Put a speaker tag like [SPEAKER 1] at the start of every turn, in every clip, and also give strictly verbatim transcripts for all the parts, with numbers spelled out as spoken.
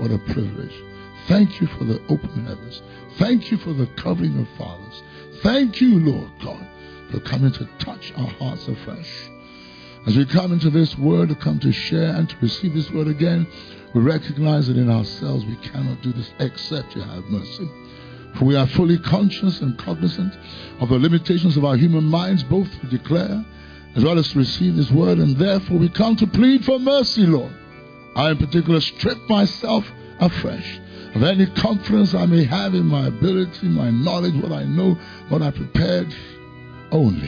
[SPEAKER 1] What a privilege. Thank you for the open heavens. Thank you for the covering of fathers. Thank you, Lord God, for coming to touch our hearts afresh. As we come into this word, to come to share and to receive this word again, we recognize that in ourselves we cannot do this except you have mercy. For we are fully conscious and cognizant of the limitations of our human minds, both to declare as well as to receive this word, and therefore we come to plead for mercy, Lord. I in particular strip myself afresh of any confidence I may have in my ability, my knowledge, what I know, what I prepared. Only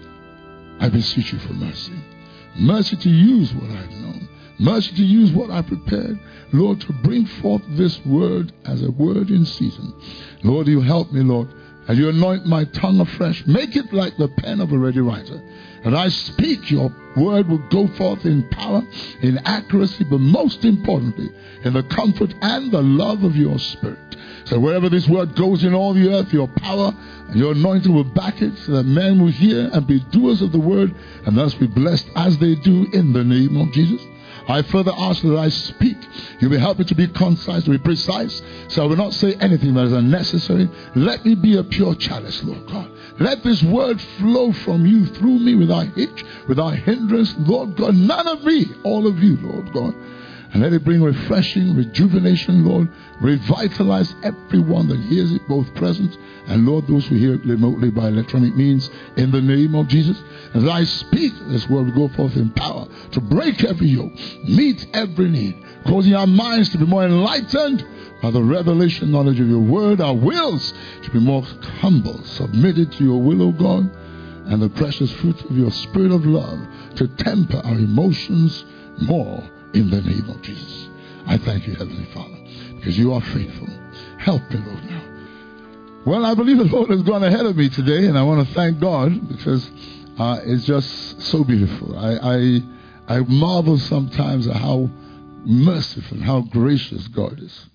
[SPEAKER 1] I beseech you for mercy. Mercy to use what I've known. Mercy to use what I prepared. Lord, to bring forth this word as a word in season. Lord, you help me, Lord, as you anoint my tongue afresh. Make it like the pen of a ready writer. And I speak, your word will go forth in power, in accuracy, but most importantly, in the comfort and the love of your Spirit. So wherever this word goes in all the earth, your power and your anointing will back it, so that men will hear and be doers of the word, and thus be blessed as they do in the name of Jesus. I further ask that I speak. You will help me to be concise, to be precise, so I will not say anything that is unnecessary. Let me be a pure chalice, Lord God. Let this word flow from you through me without hitch, without hindrance, Lord God. None of me, all of you, Lord God. And let it bring refreshing, rejuvenation, Lord. Revitalize everyone that hears it, both present and, Lord, those who hear it remotely by electronic means, in the name of Jesus. As I speak, this word will go forth in power to break every yoke, meet every need, causing our minds to be more enlightened by the revelation knowledge of your word, our wills to be more humble, submitted to your will, O God, and the precious fruit of your spirit of love to temper our emotions more in the name of Jesus. I thank you, Heavenly Father, because you are faithful. Help me, Lord, now. Well, I believe the Lord has gone ahead of me today, and I want to thank God because uh, it's just so beautiful. I, I, I marvel sometimes at how merciful and how gracious God is.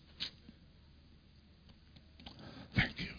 [SPEAKER 1] Thank you.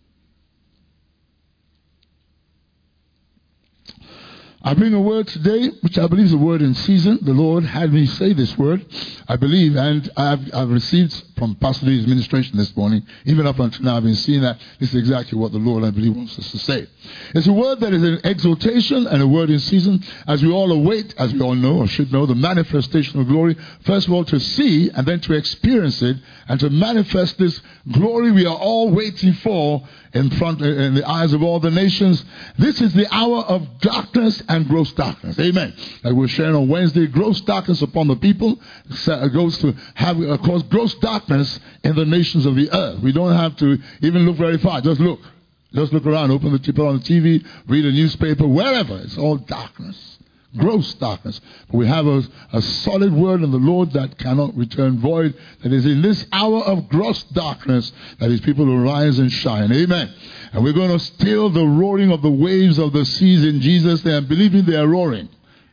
[SPEAKER 1] I bring a word today, which I believe is a word in season. The Lord had me say this word, I believe, and I've, I've received from Pastor Lee's administration this morning, even up until now, I've been seeing that this is exactly what the Lord, I believe, wants us to say. It's a word that is an exhortation and a word in season, as we all await, as we all know or should know, the manifestation of glory. First of all, to see and then to experience it and to manifest this glory we are all waiting for in front, in the eyes of all the nations. This is the hour of darkness and gross darkness. Amen. Like we were sharing on Wednesday, gross darkness upon the people goes to have uh, cause gross darkness in the nations of the earth. We don't have to even look very far. Just look. Just look around. Open the T V on the T V, read a newspaper, wherever. It's all darkness. Gross darkness. But we have a, a solid word in the Lord that cannot return void. That is in this hour of gross darkness that his people will rise and shine. Amen. And we're going to still the roaring of the waves of the seas in Jesus' name. Believe me, they are roaring.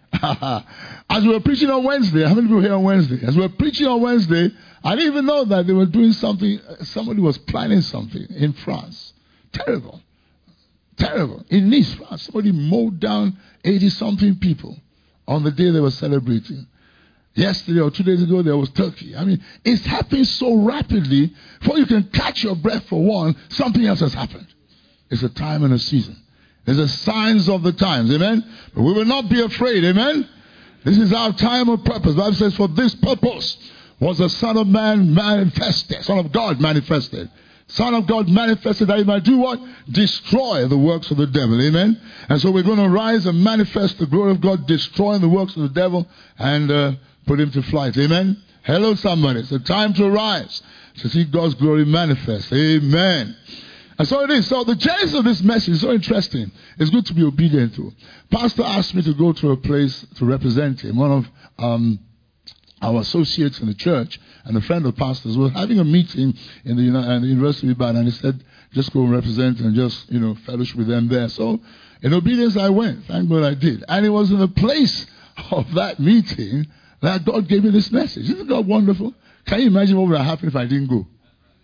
[SPEAKER 1] As we were preaching on Wednesday, how many people here on Wednesday? As we were preaching on Wednesday, I didn't even know that they were doing something. Somebody was planning something in France. Terrible. Terrible. In Nice, France, somebody mowed down eighty-something people on the day they were celebrating. Yesterday or two days ago, there was Turkey. I mean, it's happening so rapidly. Before you can catch your breath for one, something else has happened. It's a time and a season. There's the signs of the times. Amen? But we will not be afraid. Amen? This is our time of purpose. The Bible says, for this purpose was the Son of Man manifested. Son of God manifested. Son of God manifested that he might do what? Destroy the works of the devil. Amen? And so we're going to rise and manifest the glory of God, destroying the works of the devil and uh, put him to flight. Amen? Hello, somebody. It's a time to arise to see God's glory manifest. Amen. And so it is. So the genesis of this message is so interesting. It's good to be obedient to. Pastor asked me to go to a place to represent him. One of um, our associates in the church and a friend of pastors was having a meeting in the, in the University of Ibadan, and he said, just go and represent and just, you know, fellowship with them there. So in obedience, I went. Thank God I did. And it was in the place of that meeting that God gave me this message. Isn't God wonderful? Can you imagine what would have happened if I didn't go?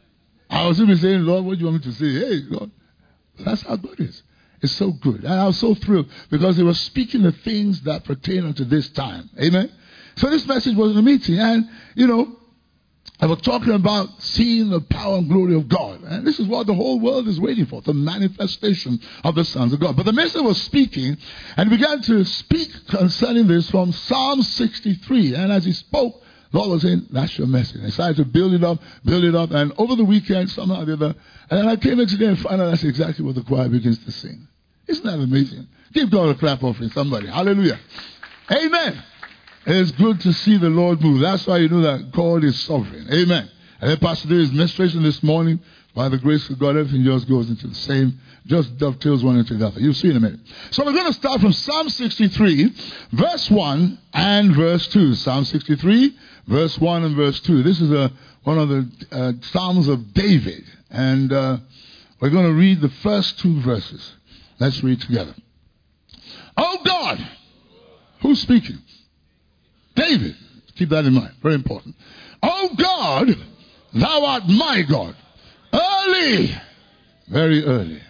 [SPEAKER 1] I was even saying, Lord, what do you want me to say? Hey, Lord, that's how God is. It's so good. And I was so thrilled because they were speaking the things that pertain unto this time. Amen? So this message was in a meeting. And, you know, I was talking about seeing the power and glory of God. And this is what the whole world is waiting for, the manifestation of the sons of God. But the minister was speaking and began to speak concerning this from Psalm sixty-three. And as he spoke, the Lord was saying, that's your message. I decided to build it up, build it up. And over the weekend, somehow or the other, and then I came in today and found out that's exactly what the choir begins to sing. Isn't that amazing? Give God a clap offering, somebody. Hallelujah. Amen. It's good to see the Lord move. That's why you know that God is sovereign. Amen. And then Pastor did his ministration this morning. By the grace of God, everything just goes into the same, just dovetails one into the other. You'll see in a minute. So we're going to start from Psalm sixty-three, verse one and verse two. Psalm sixty-three, verse one and verse two. This is a, one of the uh, Psalms of David. And uh, we're going to read the first two verses. Let's read together. Oh God! Who's speaking? David. Keep that in mind. Very important. Oh God, thou art my God. Early. Very early.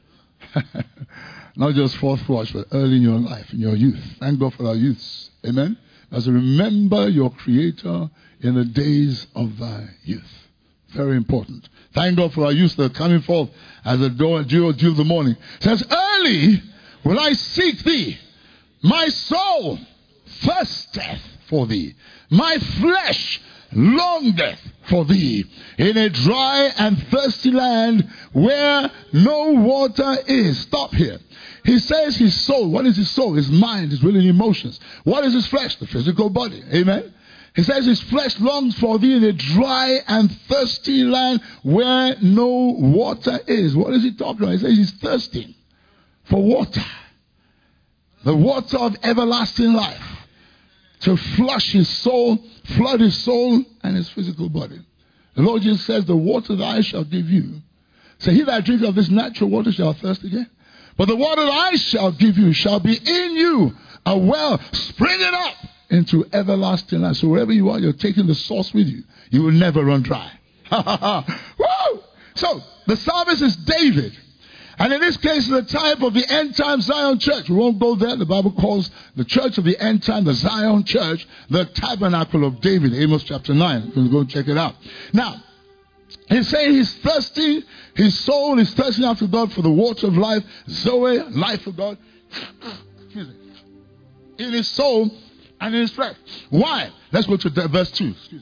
[SPEAKER 1] Not just fourth watch, but early in your life, in your youth. Thank God for our youths. Amen. As you remember your Creator in the days of thy youth. Very important. Thank God for our youth that are coming forth as a dew, dew, dew of the morning. It says, early will I seek thee. My soul thirsteth for thee. My flesh longeth for thee in a dry and thirsty land where no water is. Stop here. He says his soul. What is his soul? His mind, his will and emotions. What is his flesh? The physical body. Amen. He says his flesh longs for thee in a dry and thirsty land where no water is. What is he talking about? He says he's thirsting for water. The water of everlasting life. To flush his soul, flood his soul and his physical body. The Lord Jesus says, the water that I shall give you. So he that drinks of this natural water shall thirst again. But the water that I shall give you shall be in you a well springing up into everlasting life. So wherever you are, you're taking the source with you. You will never run dry. Woo! So the psalmist is David. And in this case, the type of the end time Zion church. We won't go there. The Bible calls the church of the end time, the Zion church, the tabernacle of David. Amos chapter nine. You can go check it out. Now, he's saying he's thirsty. His soul is thirsting after God for the water of life. Zoe, life of God. Excuse me. In his soul and in his flesh. Why? Let's go to verse two. Excuse me.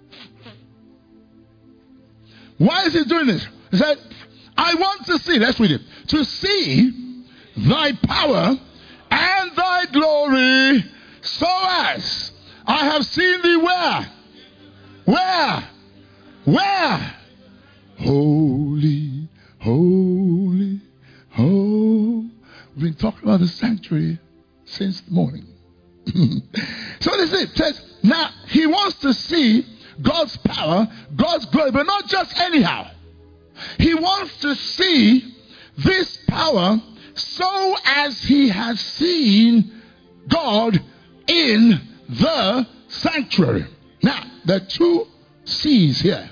[SPEAKER 1] Why is he doing this? He said, I want to see, let's read it, to see thy power and thy glory, so as I have seen thee where? Where? Where? Holy, holy, holy. We've been talking about the sanctuary since the morning. So this is it. It says, now he wants to see God's power, God's glory, but not just anyhow. He wants to see this power so as he has seen God in the sanctuary. Now, there are two C's here.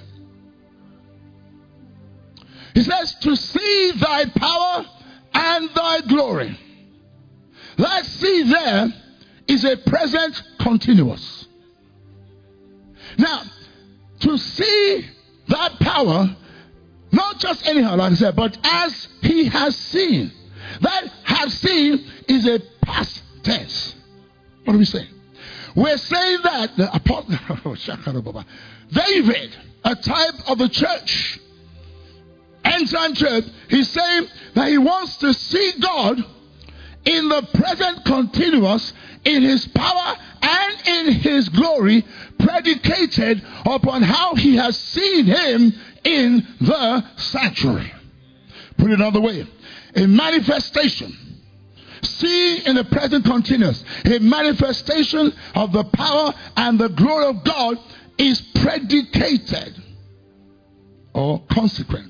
[SPEAKER 1] He says, to see thy power and thy glory. That see there is a present continuous. Now, to see that power, not just anyhow, like I said, but as he has seen. That have seen is a past tense. What are we saying? We're saying that the apostle David, a type of the church, end time church, he's saying that he wants to see God in the present continuous, in his power and in his glory, predicated upon how he has seen him in the sanctuary. Put it another way, a manifestation. See in the present continuous, a manifestation of the power and the glory of God is predicated or consequent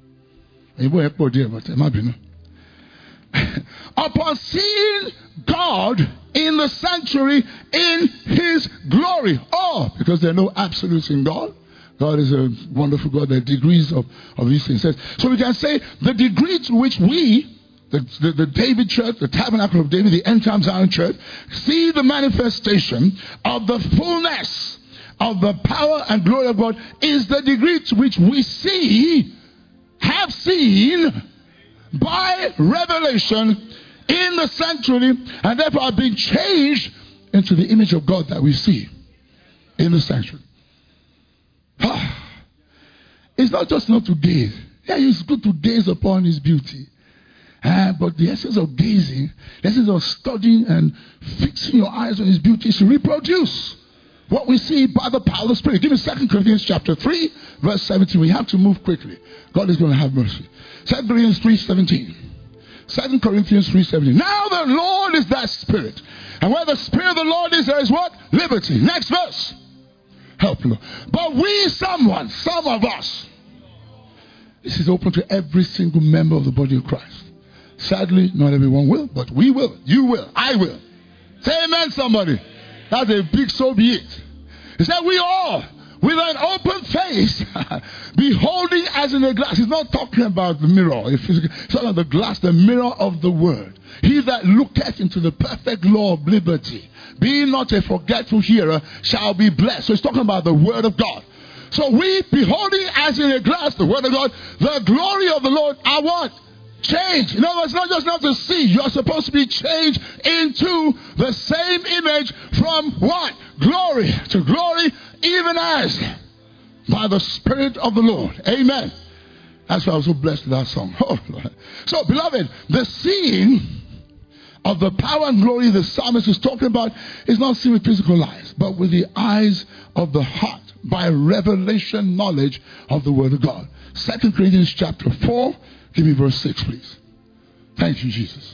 [SPEAKER 1] upon seeing God in the sanctuary in his glory. Oh, because there are no absolutes in God. God is a wonderful God. There are degrees of, of these things. So we can say the degree to which we, the, the, the David church, the tabernacle of David, the end time Zion church, see the manifestation of the fullness of the power and glory of God is the degree to which we see, have seen by revelation in the sanctuary, and therefore are being changed into the image of God that we see in the sanctuary. It's not just not to gaze. Yeah, it's good to gaze upon his beauty. Uh, but the essence of gazing, the essence of studying and fixing your eyes on his beauty is to reproduce what we see by the power of the Spirit. Give me Second Corinthians chapter three, verse seventeen. We have to move quickly. God is going to have mercy. Second Corinthians three seventeen. Second Corinthians three seventeen. Now the Lord is that Spirit. And where the Spirit of the Lord is, there is what? Liberty. Next verse. Help me. But we, someone, some of us. This is open to every single member of the body of Christ. Sadly, not everyone will, but we will. You will. I will. Say amen, somebody. That's a big so be it. He said we all, with an open face, beholding as in a glass. He's not talking about the mirror. It's talking about the glass, the mirror of the word. He that looketh into the perfect law of liberty, being not a forgetful hearer, shall be blessed. So he's talking about the word of God. So we, beholding as in a glass the word of God, the glory of the Lord, are what? Change. In other words, not just not to see. You're supposed to be changed into the same image from what? Glory to glory, even as by the Spirit of the Lord. Amen. That's why I was so blessed with that song. Oh, Lord. So, beloved, the seeing of the power and glory the psalmist is talking about is not seen with physical eyes, but with the eyes of the heart, by revelation knowledge of the Word of God. Second Corinthians chapter four. Give me verse six, please. Thank you, Jesus.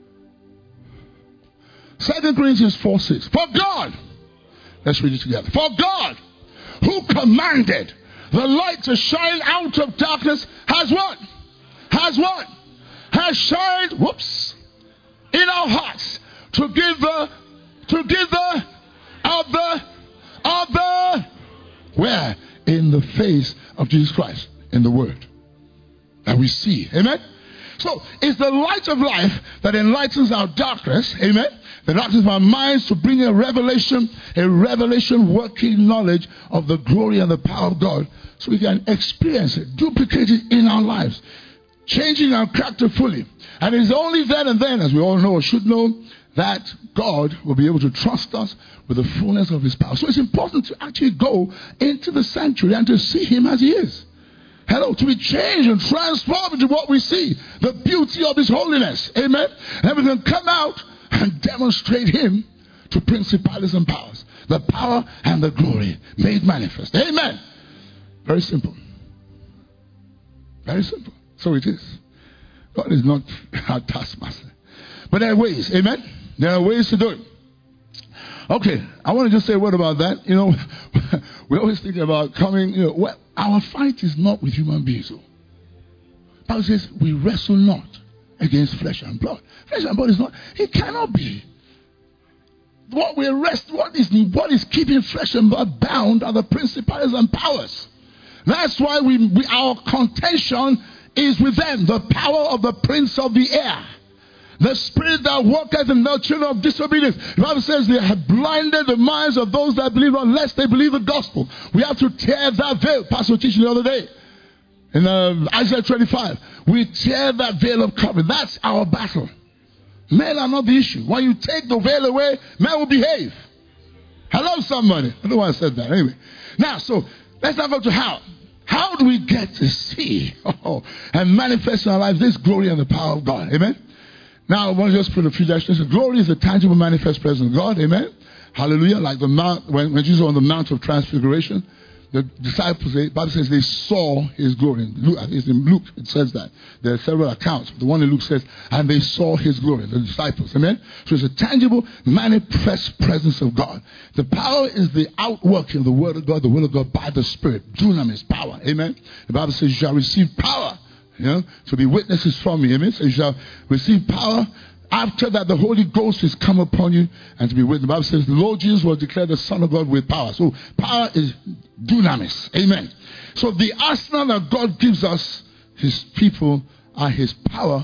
[SPEAKER 1] Second Corinthians four six. For God, let's read it together. For God, who commanded the light to shine out of darkness, has what? Has what? Has shined, whoops, in our hearts to give the, to give the, of the, of the, where? In the face of Jesus Christ, in the Word. And we see. Amen? So, it's the light of life that enlightens our darkness. Amen? The darkness of our minds to bring a revelation, a revelation working knowledge of the glory and the power of God. So we can experience it, duplicate it in our lives, changing our character fully. And it's only then and then, as we all know or should know, that God will be able to trust us with the fullness of his power. So it's important to actually go into the sanctuary and to see him as he is. Hello, to be changed and transformed into what we see, the beauty of his holiness. Amen. And we can come out and demonstrate him to principalities and powers. The power and the glory made manifest. Amen. Very simple. Very simple. So it is. God is not our taskmaster. But there are ways. Amen. There are ways to do it. Okay, I want to just say a word about that. You know, we always think about coming, you know, well, our fight is not with human beings. The Bible says we wrestle not against flesh and blood. Flesh and blood is not, it cannot be. What we rest, what is, what is keeping flesh and blood bound are the principalities and powers. That's why we, we our contention is with them, the power of the prince of the air. The spirit that worketh in the children of disobedience. The Bible says they have blinded the minds of those that believe unless they believe the gospel. We have to tear that veil. Pastor was teaching the other day in uh, Isaiah twenty-five. We tear that veil of covering. That's our battle. Men are not the issue. When you take the veil away, men will behave. Hello, somebody. I don't know why I said that. Anyway. Now, so let's now go to how. How do we get to see oh, and manifest in our lives this glory and the power of God? Amen. Now, I want to just put a few definitions. Glory is the tangible, manifest presence of God. Amen. Hallelujah. Like the mount, when, when Jesus was on the Mount of Transfiguration, the disciples, the Bible says they saw his glory. In Luke, in Luke, it says that. There are several accounts. The one in Luke says, and they saw his glory, the disciples. Amen. So it's a tangible, manifest presence of God. The power is the outworking of the word of God, the will of God by the Spirit. Dunamis, power. Amen. The Bible says you shall receive power. You know, to be witnesses from me. Amen. So you shall receive power. After that, the Holy Ghost is come upon you and to be witness. The Bible says the Lord Jesus was declared the Son of God with power. So power is dunamis. Amen. So the arsenal that God gives us, his people, are his power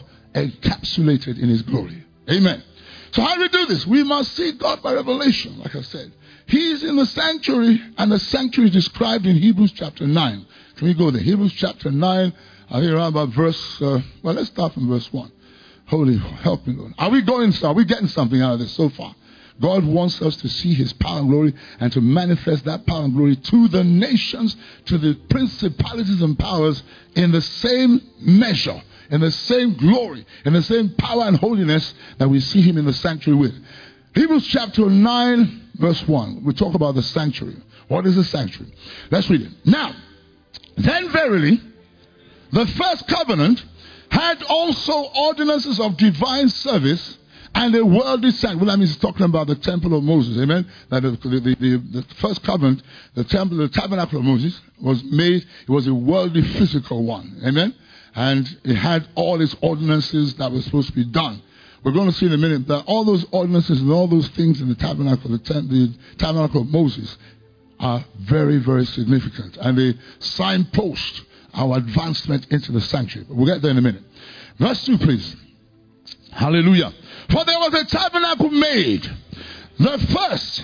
[SPEAKER 1] encapsulated in his glory. Amen. So how do we do this? We must see God by revelation, like I said. He is in the sanctuary, and the sanctuary is described in Hebrews chapter nine. Can we go there? Hebrews chapter nine, I think around about verse, uh, well, let's start from verse one. Holy, help me, Lord. Are we going, are we getting something out of this so far? God wants us to see his power and glory and to manifest that power and glory to the nations, to the principalities and powers in the same measure, in the same glory, in the same power and holiness that we see him in the sanctuary with. Hebrews chapter nine, verse one. We talk about the sanctuary. What is the sanctuary? Let's read it. Now, then verily, the first covenant had also ordinances of divine service and a worldly sanctuary. Well, that means it's talking about the temple of Moses. Amen. That the, the, the, the first covenant, the temple, the tabernacle of Moses was made. It was a worldly, physical one. Amen. And it had all its ordinances that were supposed to be done. We're going to see in a minute that all those ordinances and all those things in the tabernacle, the, tem- the tabernacle of Moses, are very, very significant. And they signpost our advancement into the sanctuary. But we'll get there in a minute. Verse two, please. Hallelujah. For there was a tabernacle made. The first.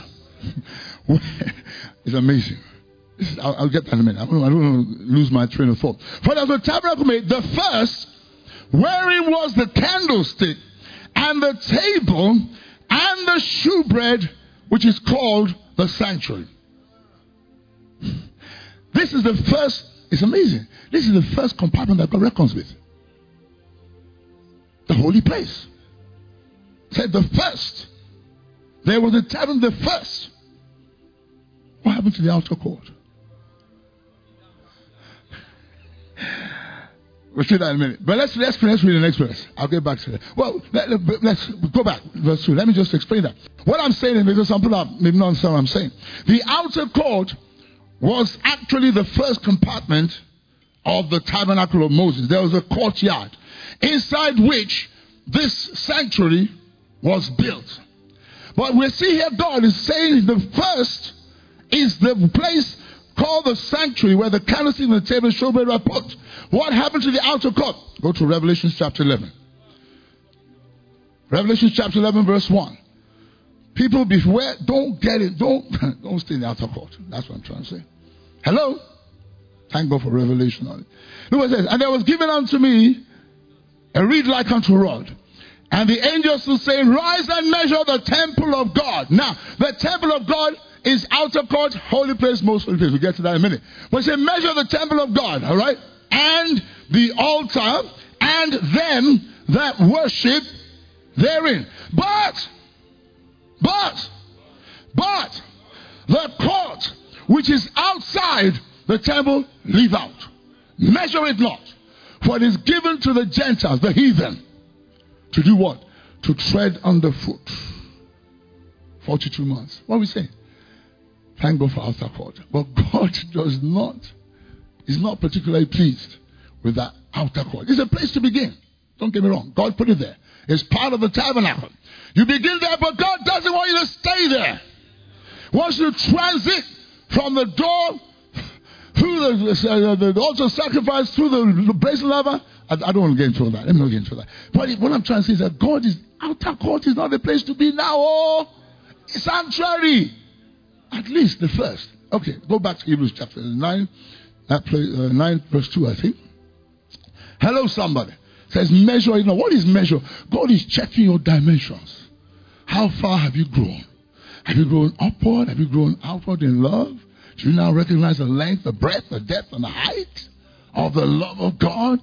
[SPEAKER 1] It's amazing. This is, I'll, I'll get that in a minute. I don't, I don't want to lose my train of thought. For there was a tabernacle made. The first, wherein was the candlestick and the table and the shewbread, which is called the sanctuary. This is the first. It's amazing. This is the first compartment that God reckons with. The holy place. Said the first. There was a tabernacle, the first. What happened to the outer court? We'll see that in a minute. But let's, let's, let's read the next verse. I'll get back to that. Well, let, let's go back. Verse two. Let me just explain that. What I'm saying is, because some people are maybe not understand what I'm saying. The outer court was actually the first compartment of the tabernacle of Moses. There was a courtyard inside which this sanctuary was built. But we see here God is saying the first is the place called the sanctuary where the candlestick and the table and showbread were put. What happened to the outer court? Go to Revelation chapter eleven. Revelation chapter eleven verse one. People beware, don't get it, don't, don't stay in the outer court. That's what I'm trying to say. Hello? Thank God for revelation on it. Look what it says. And there was given unto me a reed like unto a rod. And the angels were saying, rise and measure the temple of God. Now, the temple of God is outer court, holy place, most holy place. We'll get to that in a minute. But say, measure the temple of God, all right? And the altar, and them that worship therein. But, but, but, the court which is outside the temple, leave out. Measure it not. For it is given to the Gentiles, the heathen, to do what? To tread underfoot. forty-two months. What are we saying? Thank God for outer court. But God does not, is not particularly pleased with that outer court. It's a place to begin. Don't get me wrong. God put it there. It's part of the tabernacle. You begin there, but God doesn't want you to stay there. He wants you to transit from the door through the, uh, the altar sacrifice, through the brazen laver. I, I don't want to get into that. Let me not get into that. But what I'm trying to say is that God is, outer court is not the place to be now. Oh, it's sanctuary. At least the first. Okay, go back to Hebrews chapter nine, that place, uh, nine verse two, I think. Hello, somebody. It says measure. You know, what is measure? God is checking your dimensions. How far have you grown? Have you grown upward? Have you grown outward in love? Do you now recognize the length, the breadth, the depth, and the height of the love of God?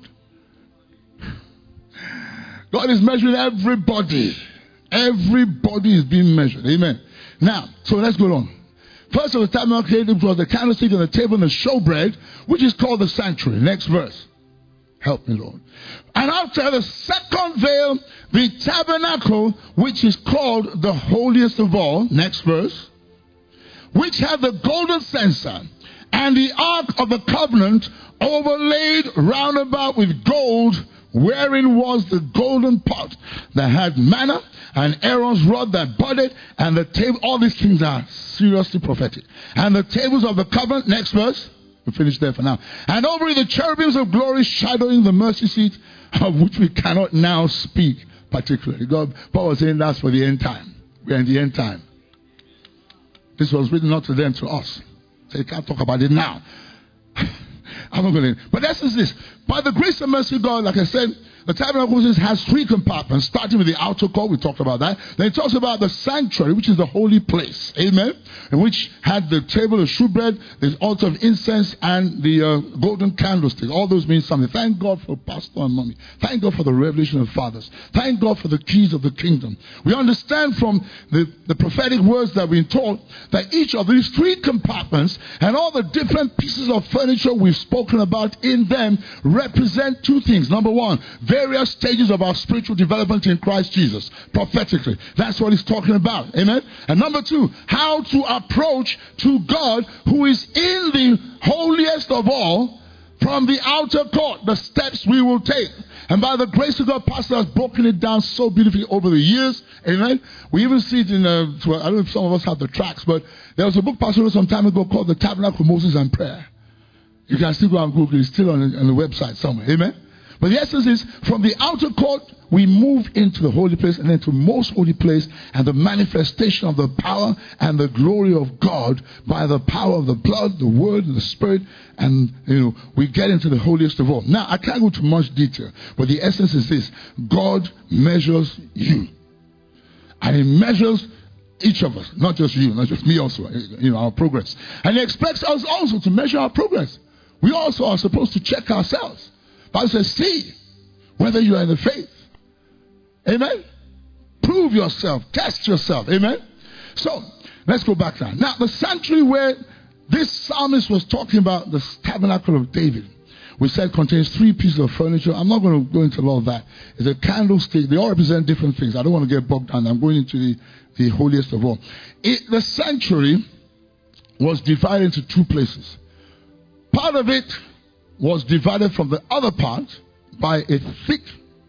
[SPEAKER 1] God is measuring everybody. Everybody is being measured. Amen. Now, so let's go on. First of the tabernacle was the candlestick and the table and the showbread, which is called the sanctuary. Next verse. Help me, Lord. And after the second veil, the tabernacle, which is called the holiest of all. Next verse. Which had the golden censer and the ark of the covenant overlaid round about with gold, wherein was the golden pot that had manna and Aaron's rod that budded, and the table. All these things are seriously prophetic. And the tables of the covenant. Next verse. We'll finish there for now. And over it the cherubims of glory shadowing the mercy seat, of which we cannot now speak particularly. God, Paul was saying that's for the end time. We're in the end time. this was written not to them, to us. So you can't talk about it now. I'm not going to. But that's just this. By the grace and mercy of God, like I said, the tabernacle has three compartments, starting with the outer court. We talked about that. Then it talks about the sanctuary, which is the holy place. Amen. And which had the table of shewbread, the altar of incense, and the uh, golden candlestick. All those mean something. Thank God for Pastor and Mommy. Thank God for the revelation of fathers. Thank God for the keys of the kingdom. We understand from the, the prophetic words that we've been taught that each of these three compartments and all the different pieces of furniture we've spoken about in them represent two things. Number one, various stages of our spiritual development in Christ Jesus, prophetically. That's what he's talking about. Amen. And number two, how to approach to God who is in the holiest of all from the outer court, the steps we will take. And by the grace of God, Pastor has broken it down so beautifully over the years. Amen. We even see it in, uh, I don't know if some of us have the tracks, but there was a book Pastor wrote some time ago called The Tabernacle of Moses and Prayer. You can still go and Google it. It's still on, on the website somewhere. Amen. But the essence is, from the outer court, we move into the holy place and then to most holy place and the manifestation of the power and the glory of God by the power of the blood, the word, and the spirit. And, you know, we get into the holiest of all. Now, I can't go into much detail, but the essence is this. God measures you. And he measures each of us, not just you, not just me also, you know, our progress. And he expects us also to measure our progress. We also are supposed to check ourselves. Bible says, see whether you are in the faith. Amen. Prove yourself. Test yourself. Amen. So, let's go back now. Now, the sanctuary where this psalmist was talking about, the tabernacle of David, we said contains three pieces of furniture. I'm not going to go into all of that. It's a candlestick. They all represent different things. I don't want to get bogged down. I'm going into the, the holiest of all. It, the sanctuary was divided into two places. Part of it was divided from the other part by a thick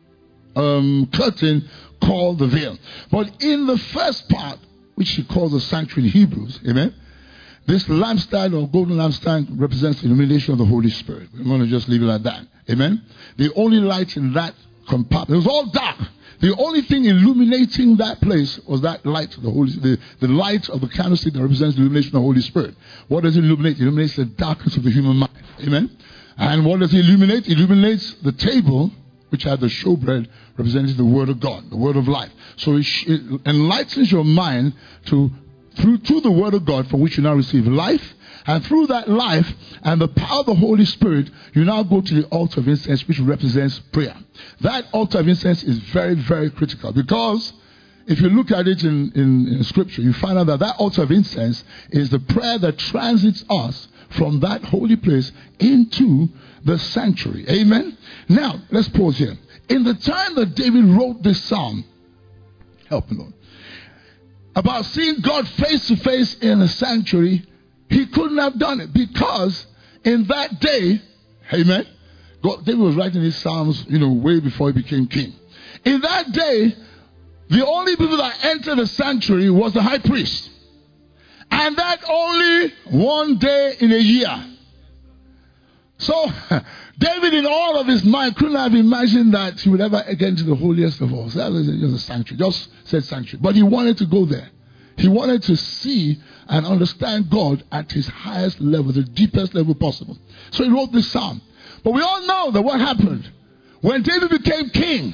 [SPEAKER 1] um, curtain called the veil. But in the first part, which he calls the sanctuary in Hebrews, amen, this lampstand or golden lampstand represents the illumination of the Holy Spirit. We're going to just leave it like that. Amen. The only light in that compartment, it was all dark. The only thing illuminating that place was that light, the Holy, the, the light of the candlestick that represents the illumination of the Holy Spirit. What does it illuminate? It illuminates the darkness of the human mind. Amen. And what does it illuminate? It illuminates the table, which had the showbread representing the word of God, the word of life. So it, it enlightens your mind to through to the word of God, from which you now receive life. And through that life and the power of the Holy Spirit, you now go to the altar of incense, which represents prayer. That altar of incense is very, very critical, because if you look at it in, in, in Scripture, you find out that that altar of incense is the prayer that transits us from that holy place into the sanctuary. Amen? Now, let's pause here. In the time that David wrote this psalm, help me Lord, about seeing God face to face in the sanctuary, he couldn't have done it, because in that day, amen, God, David was writing his psalms, you know, way before he became king. In that day, the only people that entered the sanctuary was the high priest. And that only one day in a year. So, David, in all of his mind, couldn't have imagined that he would ever get into the holiest of all. So that was just a sanctuary. Just said sanctuary. But he wanted to go there. He wanted to see and understand God at his highest level, the deepest level possible. So he wrote this psalm. But we all know that what happened when David became king.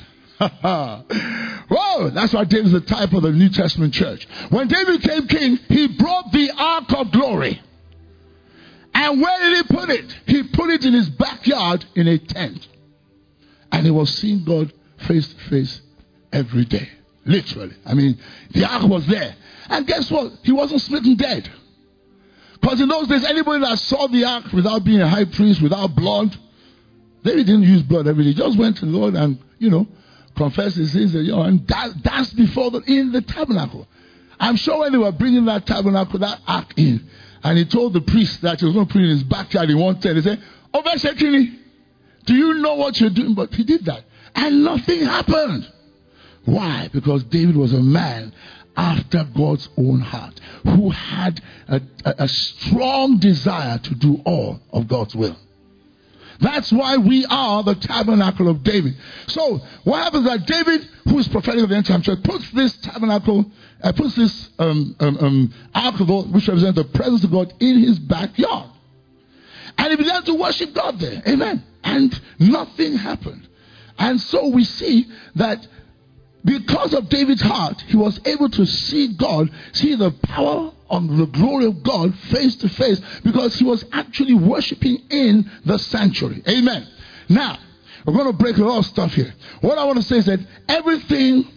[SPEAKER 1] Whoa, that's why David is the type of the New Testament church. When David became king, he brought the ark of glory. And where did he put it? He put it in his backyard in a tent. And he was seeing God face to face every day. Literally. I mean, the ark was there. And guess what? He wasn't smitten dead. Because in those days, anybody that saw the ark without being a high priest, without blood, they didn't use blood every day. He just went to the Lord and, you know, confessed his sins, you know, and danced before the, in the tabernacle. I'm sure when they were bringing that tabernacle, that ark in, and he told the priest that he was going to put it in his backyard in one tent, he said, Obeshekini, do you know what you're doing? But he did that. And nothing happened. Why? Because David was a man after God's own heart, who had a, a, a strong desire to do all of God's will. That's why we are the tabernacle of David. So what happens is that David, who is prophetic of the end time church, puts this tabernacle, uh, puts this um, um, um, ark of God, which represents the presence of God, in his backyard. And he began to worship God there. Amen. And nothing happened. And so we see that because of David's heart, he was able to see God, see the power of the glory of God face to face, because he was actually worshiping in the sanctuary. Amen. Now, we're going to break a lot of stuff here. What I want to say is that everything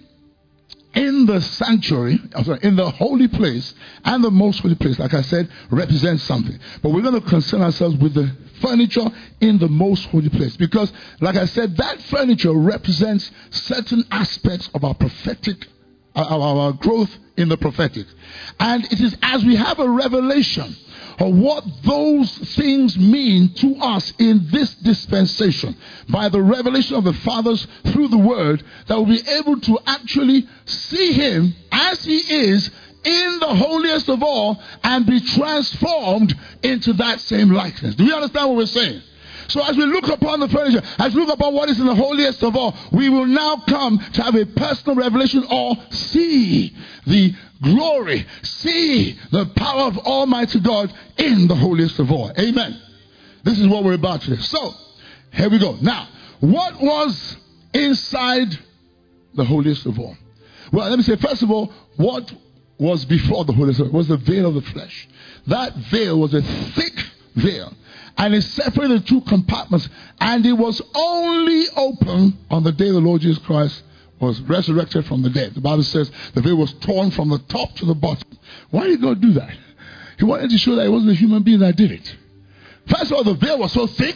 [SPEAKER 1] in the sanctuary, I'm sorry, in the holy place and the most holy place, like I said, represents something. But we're going to concern ourselves with the furniture in the most holy place, because, like I said, that furniture represents certain aspects of our prophetic, of our growth in the prophetic. And it is as we have a revelation of what those things mean to us in this dispensation, by the revelation of the fathers through the word, that we'll be able to actually see him as he is in the holiest of all and be transformed into that same likeness. Do you understand what we're saying? So as we look upon the furniture, as we look upon what is in the holiest of all, we will now come to have a personal revelation, or see the glory, see the power of Almighty God in the holiest of all. Amen. This is what we're about today. So, here we go. Now, what was inside the holiest of all? Well, let me say, first of all, what was before the holiest of all was the veil of the flesh. That veil was a thick veil, and it separated the two compartments, and it was only open on the day the Lord Jesus Christ was resurrected from the dead. The Bible says the veil was torn from the top to the bottom. Why did God do that? He wanted to show that it wasn't a human being that did it. First of all, the veil was so thick,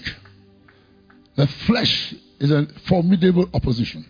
[SPEAKER 1] the flesh is a formidable opposition.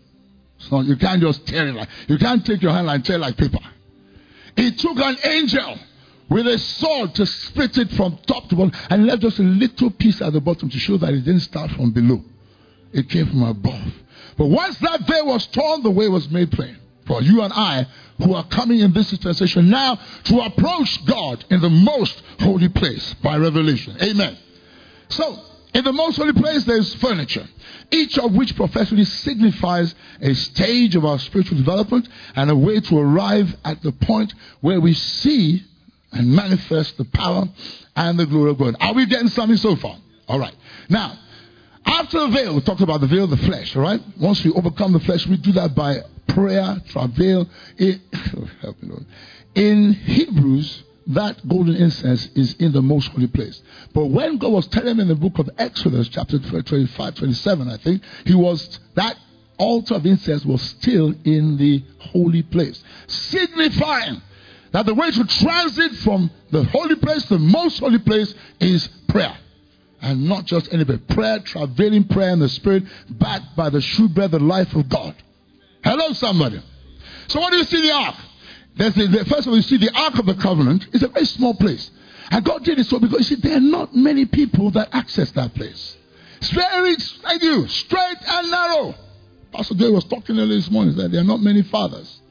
[SPEAKER 1] So you can't just tear it like, you can't take your hand and tear it like paper. It took an angel with a sword to split it from top to bottom, and left just a little piece at the bottom to show that it didn't start from below. It came from above. But once that veil was torn, the way was made plain for you and I, who are coming in this dispensation now to approach God in the most holy place by revelation. Amen. So, in the most holy place, there is furniture, each of which prophetically signifies a stage of our spiritual development and a way to arrive at the point where we see and manifest the power and the glory of God. Are we getting something so far? All right. Now, after the veil, we talked about the veil of the flesh, all right? Once we overcome the flesh, we do that by prayer, travail. In, help me, Lord. In Hebrews, that golden incense is in the most holy place. But when God was telling him in the book of Exodus, chapter twenty-five, twenty-seven, I think, he was, that altar of incense was still in the holy place, signifying that the way to transit from the holy place to the most holy place is prayer. And not just any prayer, travailing prayer in the Spirit, backed by the true bread, the life of God. Hello, somebody. So what do you see in the ark? There's the, the, first of all, you see the Ark of the Covenant. It's a very small place. And God did it so because, you see, there are not many people that access that place. It's very, like you, straight and narrow. Pastor Joy was talking earlier this morning that there are not many fathers.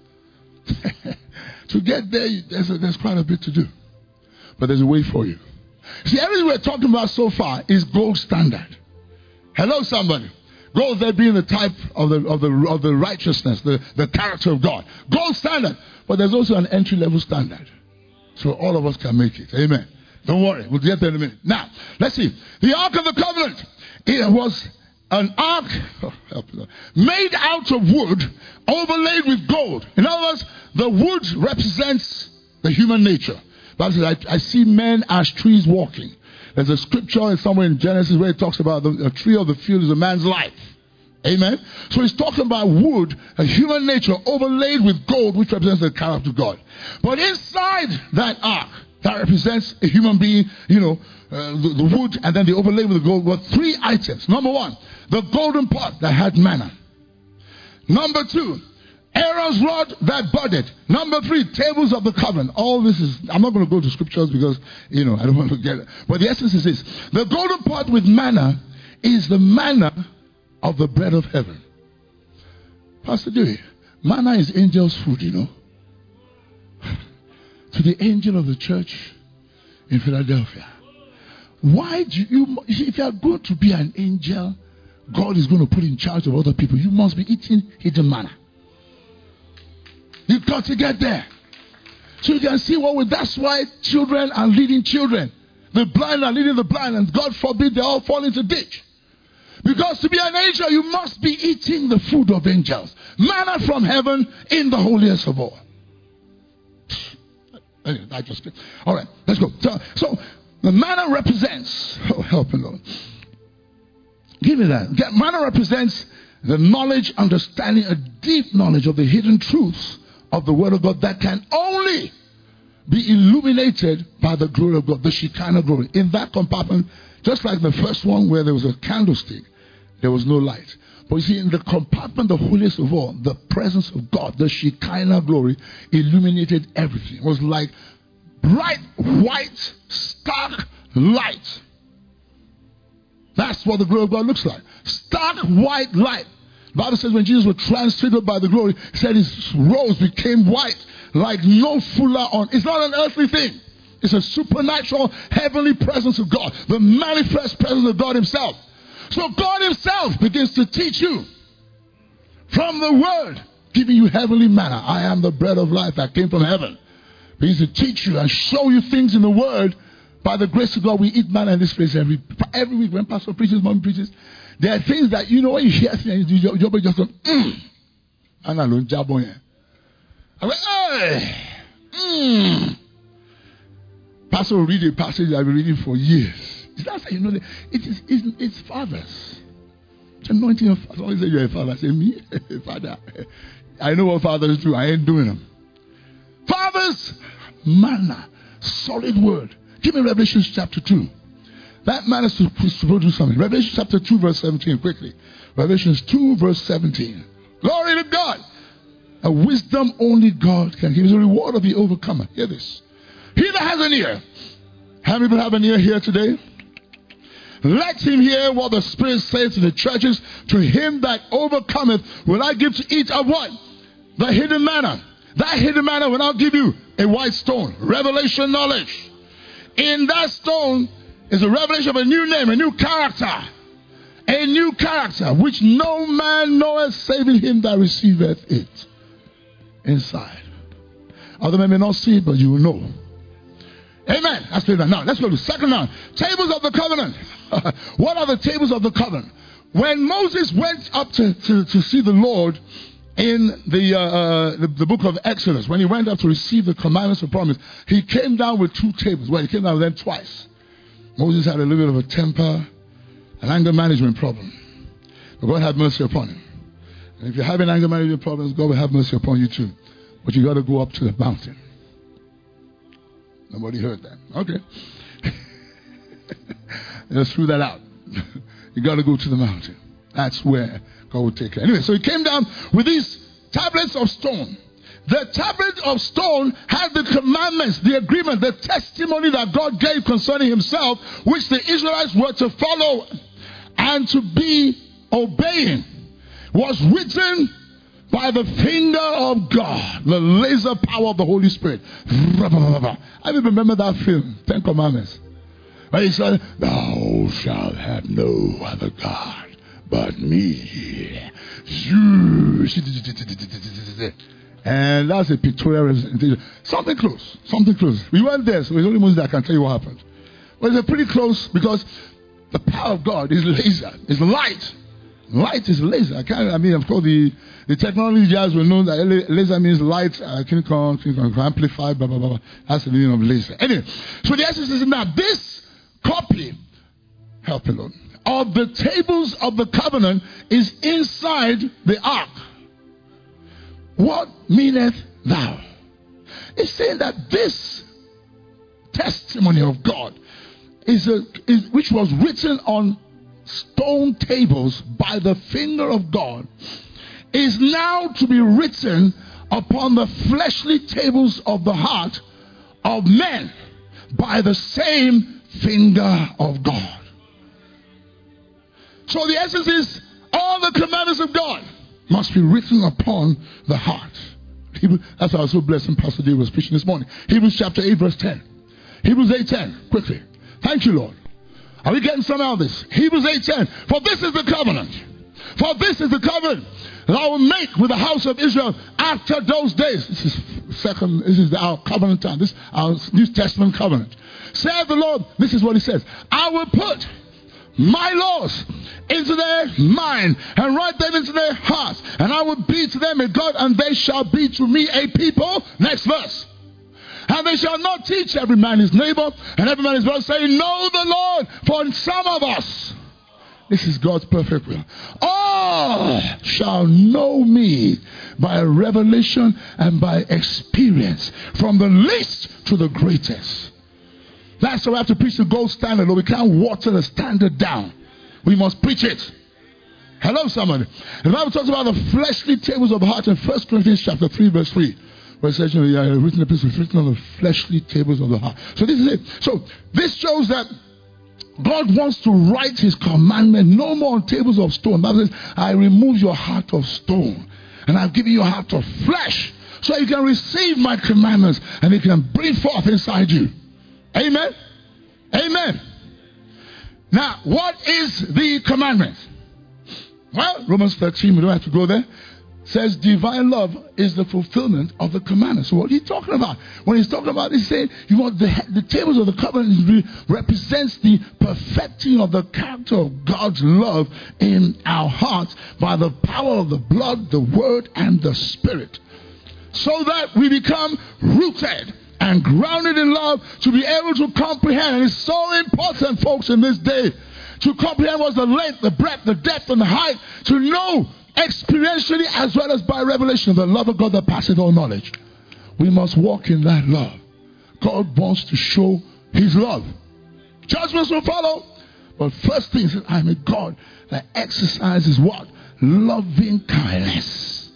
[SPEAKER 1] To get there, there's, a, there's quite a bit to do. But there's a way for you. See, everything we're talking about so far is gold standard. Hello, somebody. Gold there being the type of the of the of the righteousness, the, the character of God. Gold standard. But there's also an entry-level standard. So all of us can make it. Amen. Don't worry. We'll get there in a minute. Now, let's see. The Ark of the Covenant. It was an ark oh, help me, made out of wood, overlaid with gold. In other words, the wood represents the human nature. Bible says, I, I see men as trees walking. There's a scripture somewhere in Genesis where it talks about the, a tree of the field is a man's life. Amen. So he's talking about wood, a human nature overlaid with gold, which represents the character of God. But inside that ark, that represents a human being, you know, uh, the, the wood, and then the overlay with the gold were three items. Number one, the golden pot that had manna. Number two, Aaron's rod that budded. Number three, tables of the covenant. All this is, I'm not going to go to scriptures because, you know, I don't want to get it. But the essence is this. The golden pot with manna is the manna of the bread of heaven. Pastor Dewey, manna is angel's food, you know. To the angel of the church in Philadelphia, Why do you, if you are going to be an angel, God is going to put in charge of other people. You must be eating hidden manna. You've got to get there. So you can see what well, that's why children are leading children. The blind are leading the blind, and God forbid they all fall into ditch. Because to be an angel, you must be eating the food of angels. Manna from heaven in the holiest of all. I just, all right, let's go. So, so the manna represents, oh, help me, Lord. Give me that. Manna represents the knowledge, understanding, a deep knowledge of the hidden truths of the Word of God that can only be illuminated by the glory of God, the Shekinah glory. In that compartment, just like the first one where there was a candlestick, there was no light. But you see, in the compartment, the holiest of all, the presence of God, the Shekinah glory, illuminated everything. It was like bright, white, stark light. That's what the glory of God looks like. Stark, white light. The Bible says when Jesus was transfigured by the glory, he said his robes became white, like no fuller on. It's not an earthly thing. It's a supernatural, heavenly presence of God. The manifest presence of God himself. So God himself begins to teach you from the word, giving you heavenly manna. I am the bread of life that came from heaven. Begins to teach you and show you things in the word. By the grace of God, we eat manna in this place every every week. When pastor preaches, mom preaches, there are things that, you know, when you hear things, your body just goes, mmm. And I don't jab on here. I'm like, hey, mmm. Pastor will read a passage I've been reading for years. That's how you know that it is it's, it's fathers. It's anointing of fathers. Always say you're a father. I say, me? Father. I know what fathers do. I ain't doing them. Fathers, manna, solid word. Give me Revelation chapter two. That man is supposed to do something. Revelation chapter two, verse seventeen, quickly. Revelation two, verse seventeen. Glory to God. A wisdom only God can give is a reward of the overcomer. Hear this. He that has an ear. How many people have an ear here today? Let him hear what the Spirit says to the churches. To him that overcometh will I give to eat of what? The hidden manna. That hidden manna will not give you a white stone. Revelation knowledge. In that stone is a revelation of a new name, a new character. A new character which no man knoweth saving him that receiveth it. Inside. Other men may not see it, but you will know. Amen. Let's do that. Now, let's go to the second round. Tables of the covenant. What are the tables of the covenant? When Moses went up to, to, to see the Lord in the, uh, uh, the the book of Exodus, when he went up to receive the commandments of promise, he came down with two tables. Well, he came down with them twice. Moses had a little bit of a temper, an anger management problem. But God had mercy upon him. And if you're having anger management problems, God will have mercy upon you too. But you got to go up to the mountain. Nobody heard that. Okay. Let's throw that out. You got to go to the mountain. That's where God will take care. Anyway, so he came down with these tablets of stone. The tablet of stone had the commandments, the agreement, the testimony that God gave concerning himself, which the Israelites were to follow and to be obeying, was written by the finger of God, the laser power of the Holy Spirit. I remember that film, Ten Commandments. Where he said, thou shalt have no other God but me. And that's a pictorial representation. Something close. Something close. We weren't there, so it's only Moses that can tell you what happened. But it's pretty close because the power of God is laser. It's light. Light is laser. I can't, I mean, of course, the, the technology guys will know that laser means light, uh, can come, can come, amplify, blah, blah, blah. That's the meaning of laser. Anyway, so the essence is now this copy, help me Lord, of the tables of the covenant is inside the ark. What meaneth thou? It's saying that this testimony of God is, a, is which was written on stone tables by the finger of God, is now to be written upon the fleshly tables of the heart of men by the same finger of God. So the essence is all the commandments of God must be written upon the heart. That's why I was so blessed when Pastor Dave was preaching this morning. Hebrews chapter eight verse ten. Hebrews eight ten. Quickly. Thank you, Lord. Are we getting some out of this? Hebrews eight ten. For this is the covenant. For this is the covenant that I will make with the house of Israel after those days. This is second, this is our covenant time. This is our New Testament covenant. Saith the Lord, this is what he says. I will put my laws into their mind and write them into their hearts. And I will be to them a God, and they shall be to me a people. Next verse. And they shall not teach every man his neighbor and every man his brother, saying, know the Lord, for some of us, this is God's perfect will, all shall know me by revelation and by experience, from the least to the greatest. That's why we have to preach the gold standard, or we can't water the standard down. We must preach it. Hello, somebody. The Bible talks about the fleshly tables of the heart in First Corinthians chapter three, verse three. Where it says, you know, yeah, written epistles written on the fleshly tables of the heart. So this is it. So this shows that God wants to write his commandment no more on tables of stone. That says, I remove your heart of stone and I've given you a heart of flesh, so you can receive my commandments and they can breathe forth inside you. Amen. Amen. Now, what is the commandment? Well, Romans thirteen, we don't have to go there, says divine love is the fulfillment of the commandment. So what are you talking about? When he's talking about, he's saying, you want the, the tables of the covenant represents the perfecting of the character of God's love in our hearts by the power of the blood, the word, and the spirit. So that we become rooted and grounded in love to be able to comprehend. And it's so important, folks, in this day, to comprehend what's the length, the breadth, the depth, and the height, to know experientially as well as by revelation the love of God that passeth all knowledge. We must walk in that love. God wants to show his love. Judgments will follow. But first thing is, I'm a God that exercises what? Loving kindness.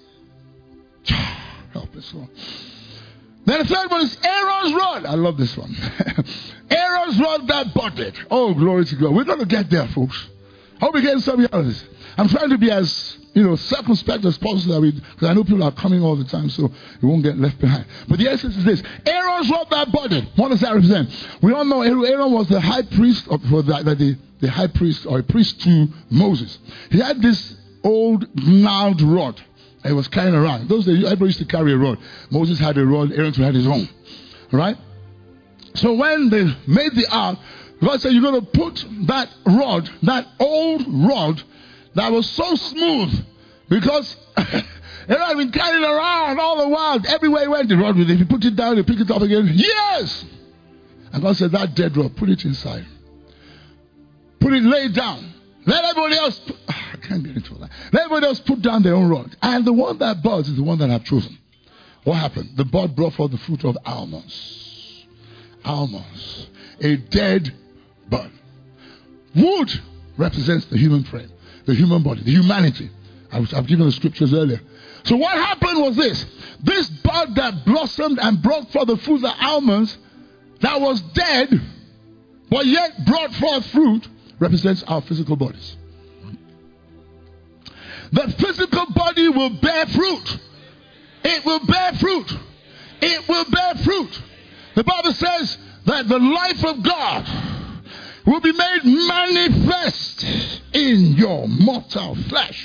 [SPEAKER 1] Help us, Lord. Then the third one is Aaron's rod. I love this one. Aaron's rod that budded. Oh, glory to God. We're going to get there, folks. I hope we're getting some out of this. I'm trying to be as, you know, circumspect as possible, because I know people are coming all the time, so you won't get left behind. But the essence is this. Aaron's rod that budded. What does that represent? We all know Aaron was the high priest, of, for the, the, the high priest, or a priest to Moses. He had this old gnarled rod. He was carrying around. Those days, everybody used to carry a rod. Moses had a rod. Aaron had his own. Right? So when they made the ark, God said, you're going to put that rod, that old rod that was so smooth, because Aaron had been carrying around all the while. Everywhere he went, the rod, if you put it down, you pick it up again. Yes! And God said, that dead rod, put it inside. Put it laid down. Let everybody else, put, I can't get into that. Let everybody else put down their own rod. And the one that buds is the one that I've chosen. What happened? The bud brought forth the fruit of almonds. Almonds. A dead bud. Wood represents the human frame, the human body, the humanity. I was, I've given the scriptures earlier. So what happened was this. This bud that blossomed and brought forth the fruit of almonds that was dead, but yet brought forth fruit, represents our physical bodies. The physical body will bear fruit. It will bear fruit. It will bear fruit. The Bible says that the life of God will be made manifest in your mortal flesh.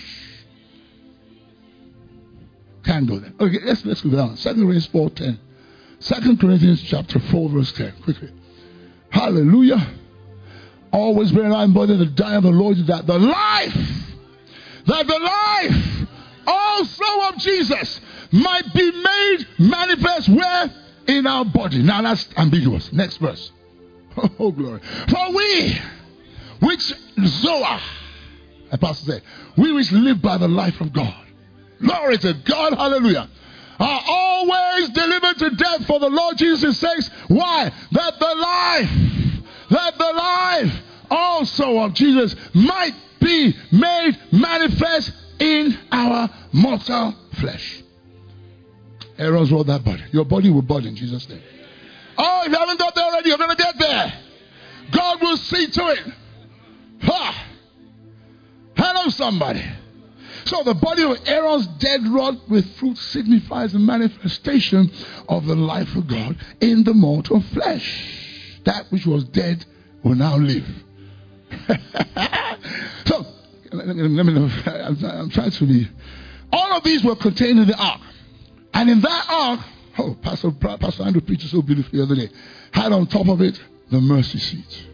[SPEAKER 1] Can't do that. Okay, let's, let's go down. Second Corinthians four ten. Second Corinthians chapter four, verse ten. Quickly. Hallelujah. Always bear in mind, brother, the dying of the Lord is that the life, that the life also of Jesus might be made manifest where? In our body. Now that's ambiguous. Next verse. Oh, glory. For we, which Zoah, Apostle said, we which live by the life of God. Glory to God. Hallelujah. Are always delivered to death for the Lord Jesus' sake. Why? That the life, that the life also of Jesus might be made manifest in our mortal flesh. Aaron's rod that body. Your body will bud in Jesus' name. Oh, if you haven't got there already, you're going to get there. God will see to it. Ha! Hello, somebody. So the body of Aaron's dead rod with fruit signifies the manifestation of the life of God in the mortal flesh. That which was dead will now live. So, let me, let me know. I'm, I'm trying to be. All of these were contained in the ark. And in that ark, oh, Pastor, Pastor Andrew preached so beautifully the other day, had on top of it the mercy seat.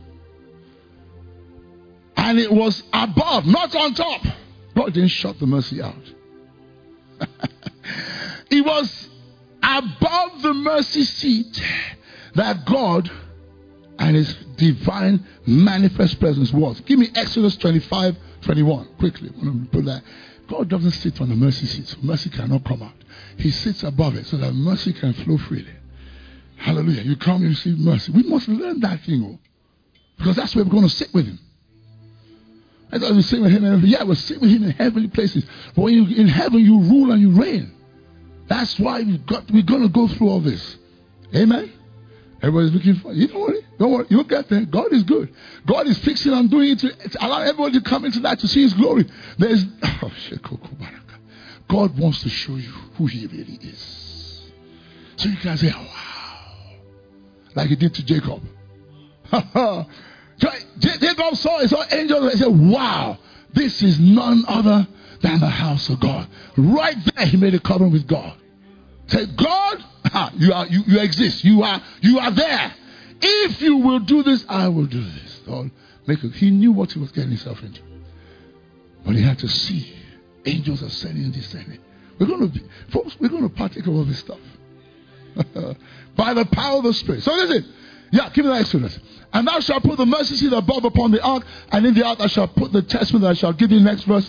[SPEAKER 1] And it was above, not on top. God didn't shut the mercy out. It was above the mercy seat that God and his divine manifest presence was. Give me Exodus twenty-five, twenty-one. Quickly, I'm going to put that. God doesn't sit on the mercy seat, so mercy cannot come out. He sits above it so that mercy can flow freely. Hallelujah. You come, you receive mercy. We must learn that thing, oh, because that's where we're going to sit with him. I thought we sit with him, and yeah, we'll sit with him in heavenly places. But when you in heaven, you rule and you reign. That's why we've got, we're going to go through all this. Amen. Everybody's looking for you. Don't worry. Don't worry. You'll get there. God is good. God is fixing on doing it to, to allow everybody to come into that to see his glory. There's oh, God wants to show you who he really is. So you can say, wow. Like he did to Jacob. So Jacob saw, he saw angels and he said, wow, this is none other than the house of God. Right there he made a covenant with God. Said, God, you are you, you exist. You are you are there. If you will do this, I will do this. Lord, make it. He knew what he was getting himself into. But he had to see angels ascending and descending. We're going to be, folks, we're going to partake of all this stuff. By the power of the Spirit. So listen. Yeah, give me that Exodus. And thou shalt put the mercy seat above upon the ark, and in the ark I shall put the testament that I shall give thee. Next verse.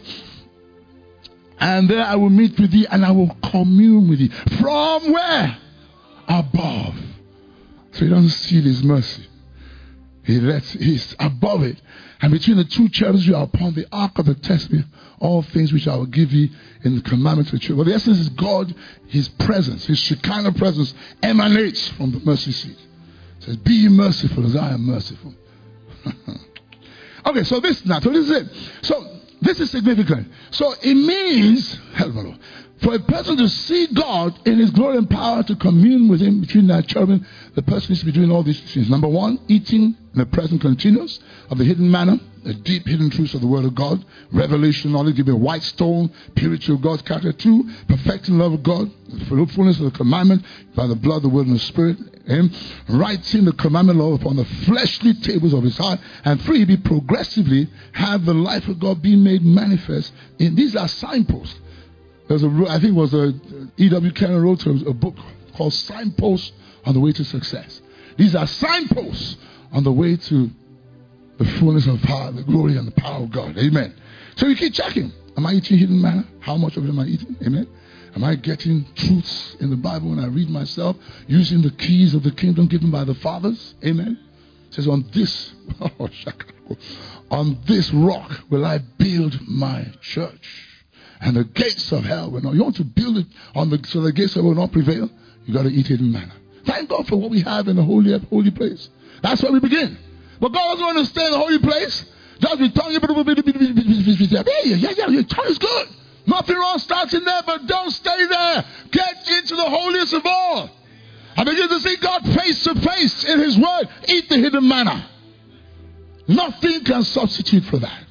[SPEAKER 1] And there I will meet with thee, and I will commune with thee. From where? Above. So he doesn't seal his mercy. He lets, he's above it. And between the two cherubs you are upon the ark of the testament, all things which I will give thee in the commandments of the children. But the essence is God, his presence, his Shekinah presence emanates from the mercy seat. It says, be ye merciful as I am merciful. Okay, so this now, so this is it. So this is significant. So it means, help me Lord, for a person to see God in his glory and power, to commune with him between that cherubim, the person needs to be doing all these things. Number one, eating in the present continuous of the hidden manna, the deep hidden truths of the word of God, revelation, knowledge, give me a white stone, purity of God's character. Two, perfecting love of God, the fullness of the commandment by the blood, the word, and the spirit. Him writing the commandment law upon the fleshly tables of his heart. And three, be progressively have the life of God being made manifest. In these are signposts. There's a, I think it was a E W Kenner wrote a, a book called Signposts on the Way to Success. These are signposts on the way to the fullness of power, the glory and the power of God. Amen. So you keep checking. Am I eating hidden manna? How much of it am I eating? Amen. Am I getting truths in the Bible when I read myself, using the keys of the kingdom given by the fathers? Amen. It says, on this, oh, on this rock will I build my church. And the gates of hell will not. You want to build it on the so the gates of hell will not prevail? You got to eat hidden manna. Thank God for what we have in the holy holy place. That's where we begin. But God doesn't want to stay in the holy place. Just be tongue. Yeah, yeah, yeah. Your tongue is good. Nothing wrong starting there, but don't stay there. Get into the holiest of all. I begin to see God face to face in his word. Eat the hidden manna. Nothing can substitute for that.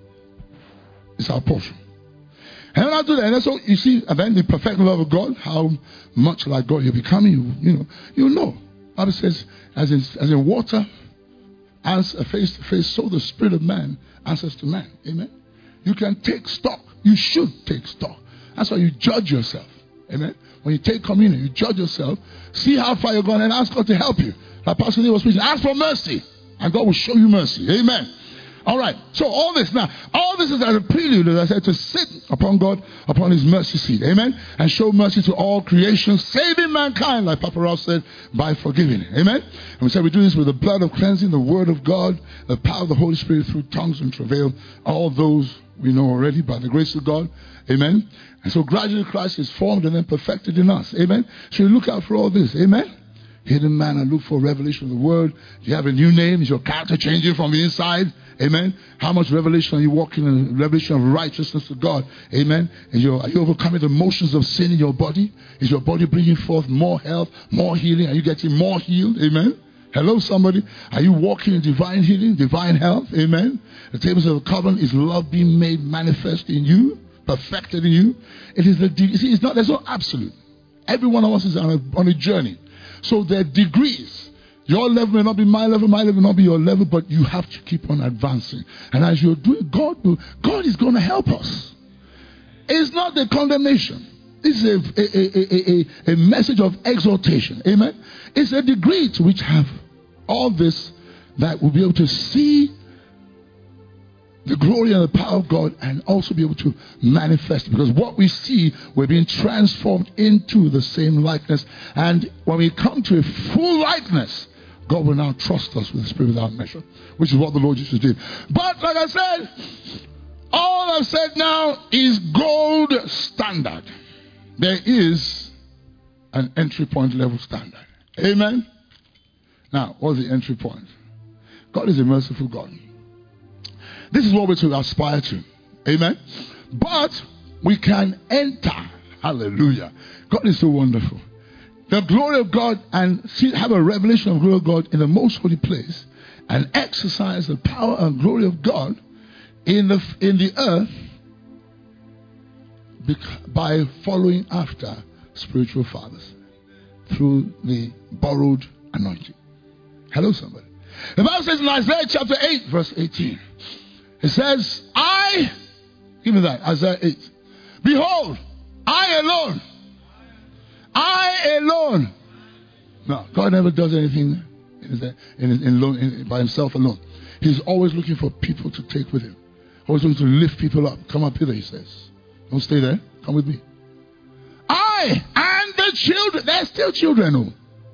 [SPEAKER 1] It's our portion. And when I do that, and that's all you see, and then the perfect love of God, how much like God you're becoming, you, you know, you know. Bible says, as in, as in water, answer face to face, so the spirit of man answers to man. Amen. You can take stock. You should take stock. That's why you judge yourself. Amen. When you take communion, you judge yourself. See how far you're going and ask God to help you. Like Pastor Lee was preaching, ask for mercy, and God will show you mercy. Amen. All right. So all this now, all this is as a prelude, as I said, to sit upon God, upon his mercy seat. Amen. And show mercy to all creation, saving mankind, like Papa Ralph said, by forgiving. Amen. And we said we do this with the blood of cleansing, the word of God, the power of the Holy Spirit through tongues and travail. All those we know already by the grace of God. Amen. And so gradually Christ is formed and then perfected in us. Amen. So you look out for all this. Amen. Hidden manna, look for revelation of the word. Do you have a new name? Is your character changing from the inside? Amen. How much revelation are you walking in? Revelation of righteousness to God. Amen. And you're, are you overcoming the motions of sin in your body? Is your body bringing forth more health, more healing? Are you getting more healed? Amen. Hello, somebody. Are you walking in divine healing, divine health? Amen. The tables of the covenant is love being made manifest in you, perfected in you. It is the de- see, it's not. There's no absolute. Every one of us is on a, on a journey. So there are degrees. Your level may not be my level, my level may not be your level, but you have to keep on advancing. And as you're doing, God will, God is going to help us. It's not the condemnation. It's a, a, a, a, a message of exhortation. Amen. It's a degree to which have all this that will be able to see the glory and the power of God and also be able to manifest. Because what we see, we're being transformed into the same likeness. And when we come to a full likeness, God will now trust us with the Spirit without measure, which is what the Lord Jesus did. But like I said, all I've said now is gold standard. There is an entry point level standard. Amen? Now, what's the entry point? God is a merciful God. This is what we're to aspire to. Amen? But we can enter. Hallelujah. God is so wonderful. The glory of God and see, have a revelation of the glory of God in the most holy place and exercise the power and glory of God in the, in the earth by following after spiritual fathers through the borrowed anointing. Hello, somebody. The Bible says in Isaiah chapter eight, verse eighteen, it says, I, give me that, Isaiah eight. Behold, I alone. I alone. No, God never does anything in, in, in, in, by himself alone. He's always looking for people to take with him. Always looking to lift people up. Come up hither, he says. Don't stay there. Come with me. I and the children, they're still children, oh,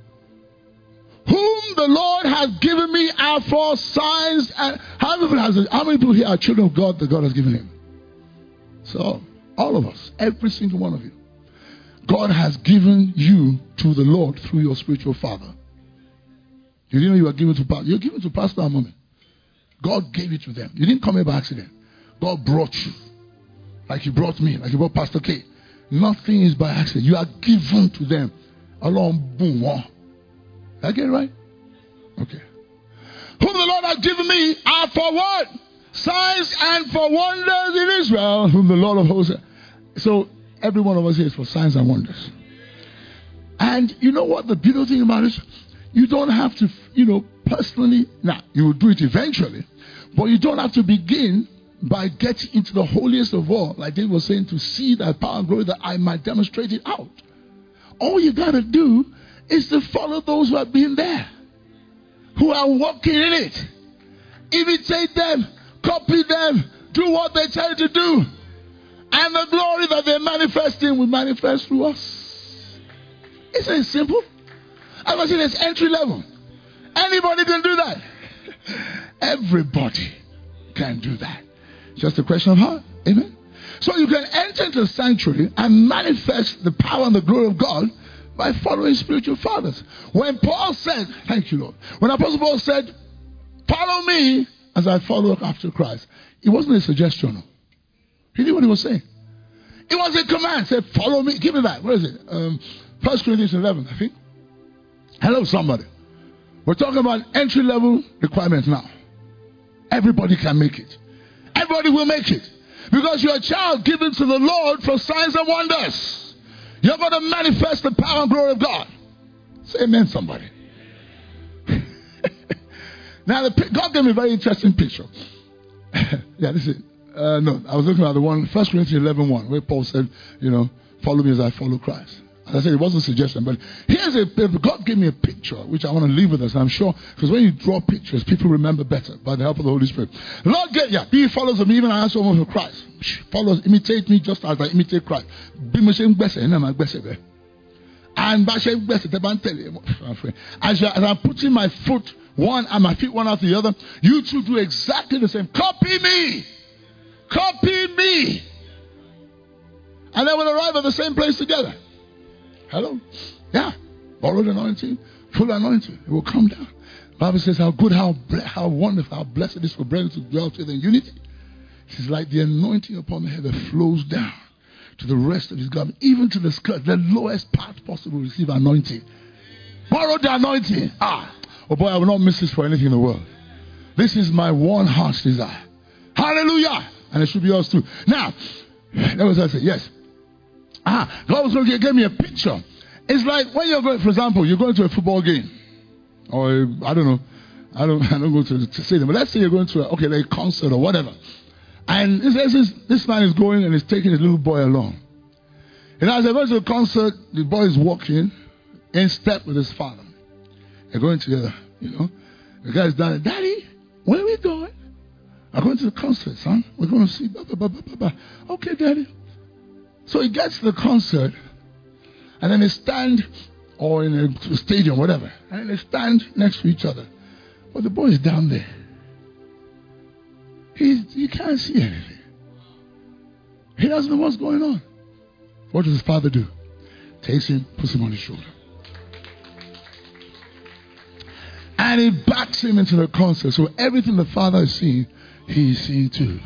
[SPEAKER 1] whom the Lord has given me are for signs. And how many people, has, how many people here are children of God that God has given him? So, all of us, every single one of you. God has given you to the Lord through your spiritual father. You didn't know you were given to pastor. You're given to pastor and mommy. God gave it to them. You didn't come here by accident. God brought you. Like he brought me. Like he brought Pastor K. Nothing is by accident. You are given to them. Along boom. Did I get it right? Okay. Whom the Lord has given me are for what? Signs and for wonders in Israel. Whom the Lord of hosts. So every one of us here is for signs and wonders. And you know what the beautiful thing about it is? You don't have to, you know, personally, now, you will do it eventually, but you don't have to begin by getting into the holiest of all, like David was saying, to see that power and glory that I might demonstrate it out. All you got to do is to follow those who have been there, who are walking in it. Imitate them, copy them, do what they tell you to do. And the glory that they're manifesting will manifest through us. Isn't it simple? I was saying it's entry level. Anybody can do that. Everybody can do that. Just a question of heart. Amen. So you can enter into the sanctuary and manifest the power and the glory of God by following spiritual fathers. When Paul said, thank you, Lord. When Apostle Paul said, follow me as I follow after Christ, it wasn't a suggestion. He knew what he was saying. It was a command. He said, follow me. Give me that. Where is it? Um, First Corinthians eleven, I think. Hello, somebody. We're talking about entry level requirements now. Everybody can make it. Everybody will make it. Because you're a child given to the Lord for signs and wonders. You're going to manifest the power and glory of God. Say amen, somebody. Now, the, God gave me a very interesting picture. Yeah, this is it. Uh, no, I was looking at the one, First Corinthians eleven one, where Paul said, you know, follow me as I follow Christ. As I said, it wasn't a suggestion, but here's a, God gave me a picture, which I want to leave with us, and I'm sure, because when you draw pictures, people remember better by the help of the Holy Spirit. Lord, get, yeah, be followers of me, even I someone for Christ. Followers, imitate me just as I imitate Christ. Be my same blessing, and my blessing. And by same blessing, as, as I'm putting my foot one and my feet one after the other, you two do exactly the same. Copy me. Copy me. And then we'll arrive at the same place together. Hello? Yeah. Borrowed anointing, full anointing. It will come down. The Bible says how good, how how wonderful, how blessed it is for brethren to dwell together in unity. It's like the anointing upon the head that flows down to the rest of his garment, even to the skirt, the lowest part possible, receive anointing. Borrow the anointing. Ah. Oh boy, I will not miss this for anything in the world. This is my one heart's desire. Hallelujah. And it should be yours too. Now, that was what I said. Yes. Ah, God was going to give me a picture. It's like when you're going, for example, you're going to a football game. Or, I don't know. I don't, I don't go to the stadium. But let's say you're going to a, okay, like a concert or whatever. And this, this, this man is going and is taking his little boy along. And as they go to the concert, the boy is walking in step with his father. They're going together, you know. The guy's down, Daddy, where are we going? I'm going to the concert, son. We're going to see, blah, blah, blah, blah, blah. Okay, Daddy. So he gets to the concert, and then they stand, or in a stadium, whatever, and then they stand next to each other. But the boy is down there. He's, he can't see anything. He doesn't know what's going on. What does his father do? Takes him, puts him on his shoulder. And he backs him into the concert. So everything the father is seeing, he is seeing too.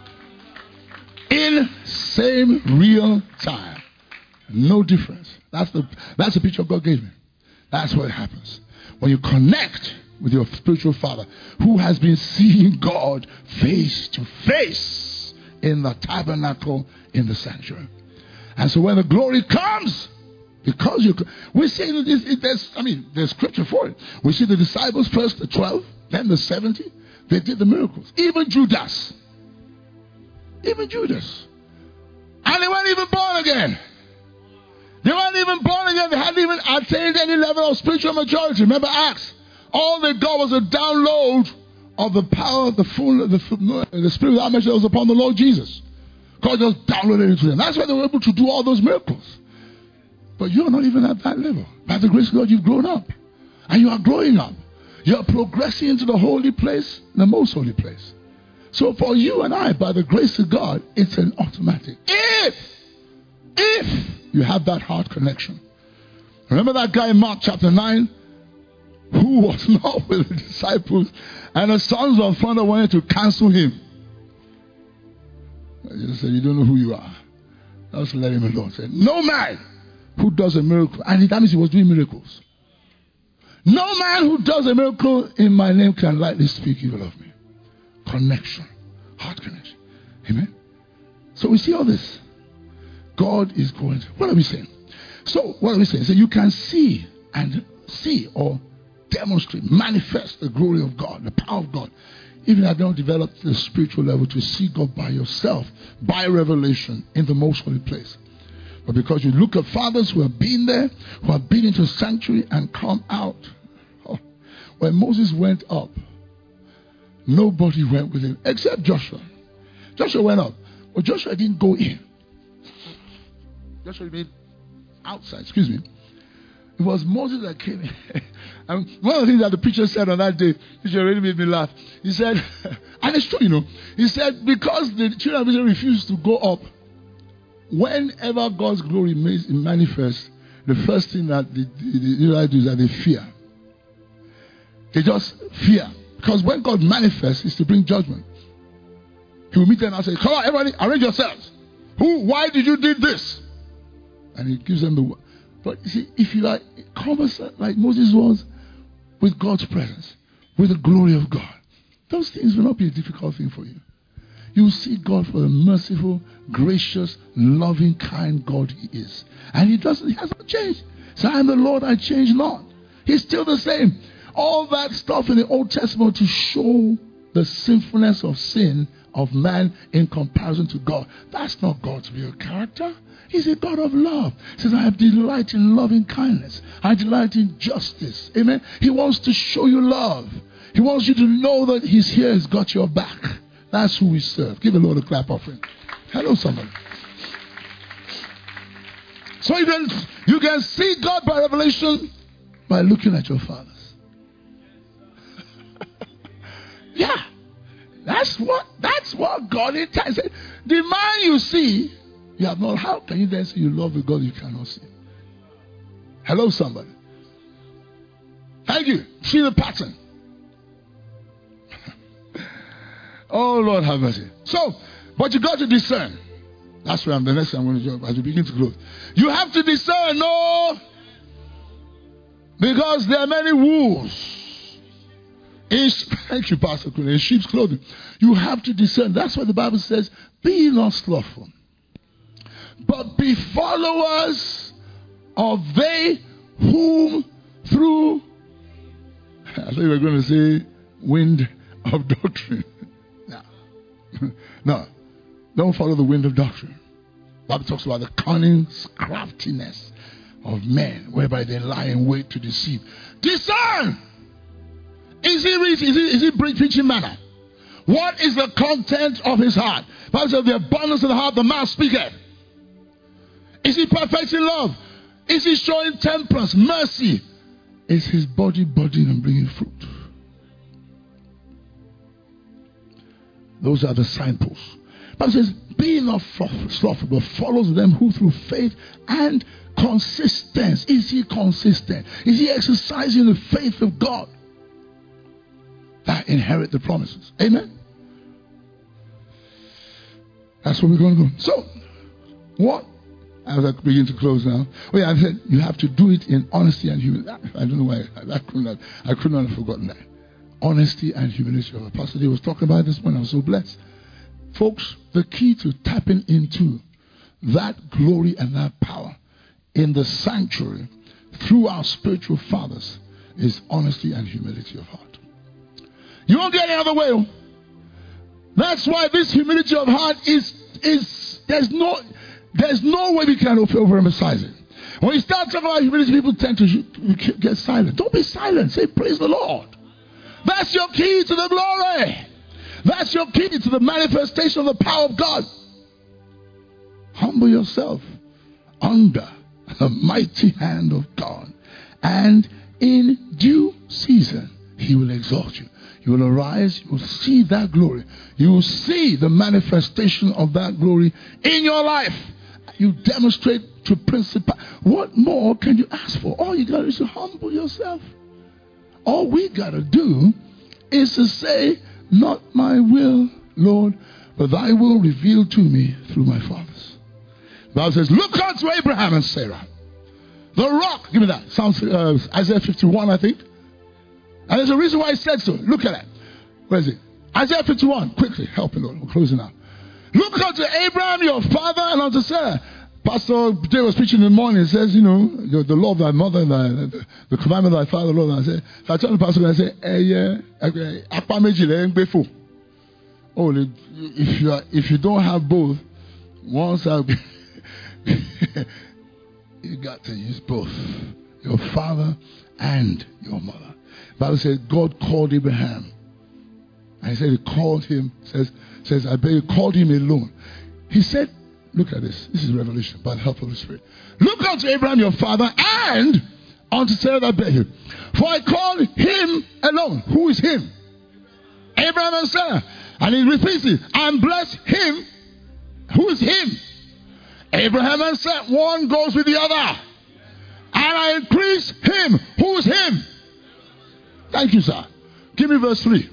[SPEAKER 1] In same real time. No difference. That's the that's the picture God gave me. That's what happens. When you connect with your spiritual father, who has been seeing God face to face in the tabernacle, in the sanctuary. And so when the glory comes, because you, we see that this, it, there's, I mean, there's scripture for it. We see the disciples first, the twelve, then the seventy. They did the miracles. Even Judas. Even Judas. And they weren't even born again. They weren't even born again. They hadn't even attained any level of spiritual maturity. Remember Acts. All they got was a download of the power, the full, the, the spirit that that was upon the Lord Jesus. God just downloaded it into them. That's why they were able to do all those miracles. But you're not even at that level. By the grace of God, you've grown up. And you are growing up. You are progressing into the holy place, the most holy place. So for you and I, by the grace of God, it's an automatic. If, if you have that heart connection. Remember that guy in Mark chapter nine? Who was not with the disciples, and the sons of thunder wanted to cancel him. Jesus said, you don't know who you are. Just let him alone. Said, no man who does a miracle, and that means he was doing miracles. No man who does a miracle in my name can lightly speak evil of me. Connection. Heart connection. Amen. So we see all this. God is going to, what are we saying? So what are we saying? So you can see and see or demonstrate, manifest the glory of God, the power of God. Even if you don't develop the spiritual level to see God by yourself, by revelation in the most holy place. But because you look at fathers who have been there, who have been into sanctuary and come out. Oh, when Moses went up, nobody went with him except Joshua. Joshua went up, but Joshua didn't go in. Joshua remained outside, excuse me. It was Moses that came in. And one of the things that the preacher said on that day, which already made me laugh, he said, and it's true, you know, he said, because the children of Israel refused to go up, whenever God's glory manifests, the first thing that the, the, the Israelites do is that they fear. They just fear. Because when God manifests, it's to bring judgment. He will meet them and say, come on, everybody, arrange yourselves. Who, why did you do this? And he gives them the... But you see, if you are conversant like Moses was with God's presence, with the glory of God, those things will not be a difficult thing for you. You will see God for the merciful, gracious, loving, kind God He is. And He doesn't, He has not changed. So I am the Lord, I change not. He's still the same. All that stuff in the Old Testament to show the sinfulness of sin of man in comparison to God. That's not God's real character. He's a God of love. He says, I have delight in loving kindness. I delight in justice. Amen. He wants to show you love. He wants you to know that He's here, He's got your back. That's who we serve. Give the Lord a clap offering. Hello, somebody. So you can, you can see God by revelation by looking at your fathers. Yeah. That's what that's what God intends. The man you see, you have not. How can you then say you love a God you cannot see? Hello, somebody. Thank you. See the pattern. Oh, Lord, have mercy. So, but you got to discern. That's where I'm the next thing I'm going to jump as we begin to close. You have to discern, no, because there are many wolves In, thank you, Pastor Kuna. In sheep's clothing. You have to discern. That's what the Bible says. Be not slothful, but be followers of they whom through, I thought you were going to say, wind of doctrine. No. No. Don't follow the wind of doctrine. The Bible talks about the cunning craftiness of men, whereby they lie in wait to deceive. Discern! Is he reaching? Is he, is he preaching manner? What is the content of his heart? The Bible says, the abundance of the heart, the mouth speaketh. Is he perfecting love? Is he showing temperance, mercy? Is his body budding and bringing fruit? Those are the signposts. The Bible says, be not slothful, but follows them who through faith and consistency. Is he consistent? Is he exercising the faith of God that inherit the promises? Amen? That's where we're going to go. So, what? As I begin to close now. Oh yeah, I said you have to do it in honesty and humility. I don't know why I, I could not. I could not have forgotten that. Honesty and humility. Our pastor was talking about this when I was so blessed. Folks, the key to tapping into that glory and that power in the sanctuary through our spiritual fathers is honesty and humility of heart. You won't get any other way. That's why this humility of heart is is there's no there's no way we can overemphasize it. When you start talking about humility, people tend to get silent. Don't be silent. Say praise the Lord. That's your key to the glory. That's your key to the manifestation of the power of God. Humble yourself under the mighty hand of God, and in due season he will exalt you. You will arise, you will see that glory. You will see the manifestation of that glory in your life. You demonstrate to principal. What more can you ask for? All you got to do is to humble yourself. All we got to do is to say, not my will, Lord, but thy will revealed to me through my fathers. The Bible says, look unto Abraham and Sarah. The rock. Give me that. Sounds uh, Isaiah fifty-one, I think. And there's a reason why it said so. Look at that. Where is it? Isaiah fifty-one. Quickly, help me, Lord. We're closing now. Look unto Abraham, your father, and unto Sarah. Pastor Jay was preaching in the morning. He says, you know, the, the law of thy mother and thy, the, the commandment of thy father, Lord. And I say, so I tell the pastor, I say, eh, yeah, okay, oh, if you are, if you don't have both, once I'll be, you got to use both, your father and your mother. The Bible says God called Abraham. And he said he called him, says, says, I bet he called him alone. He said, look at this. This is revelation by the help of the Spirit. Look unto Abraham your father and unto Sarah that bare him. For I called him alone. Who is him? Abraham and Sarah. And he repeats it. And bless him. Who is him? Abraham and Sarah. One goes with the other. And I increase him. Who is him? Thank you, sir. Give me verse three.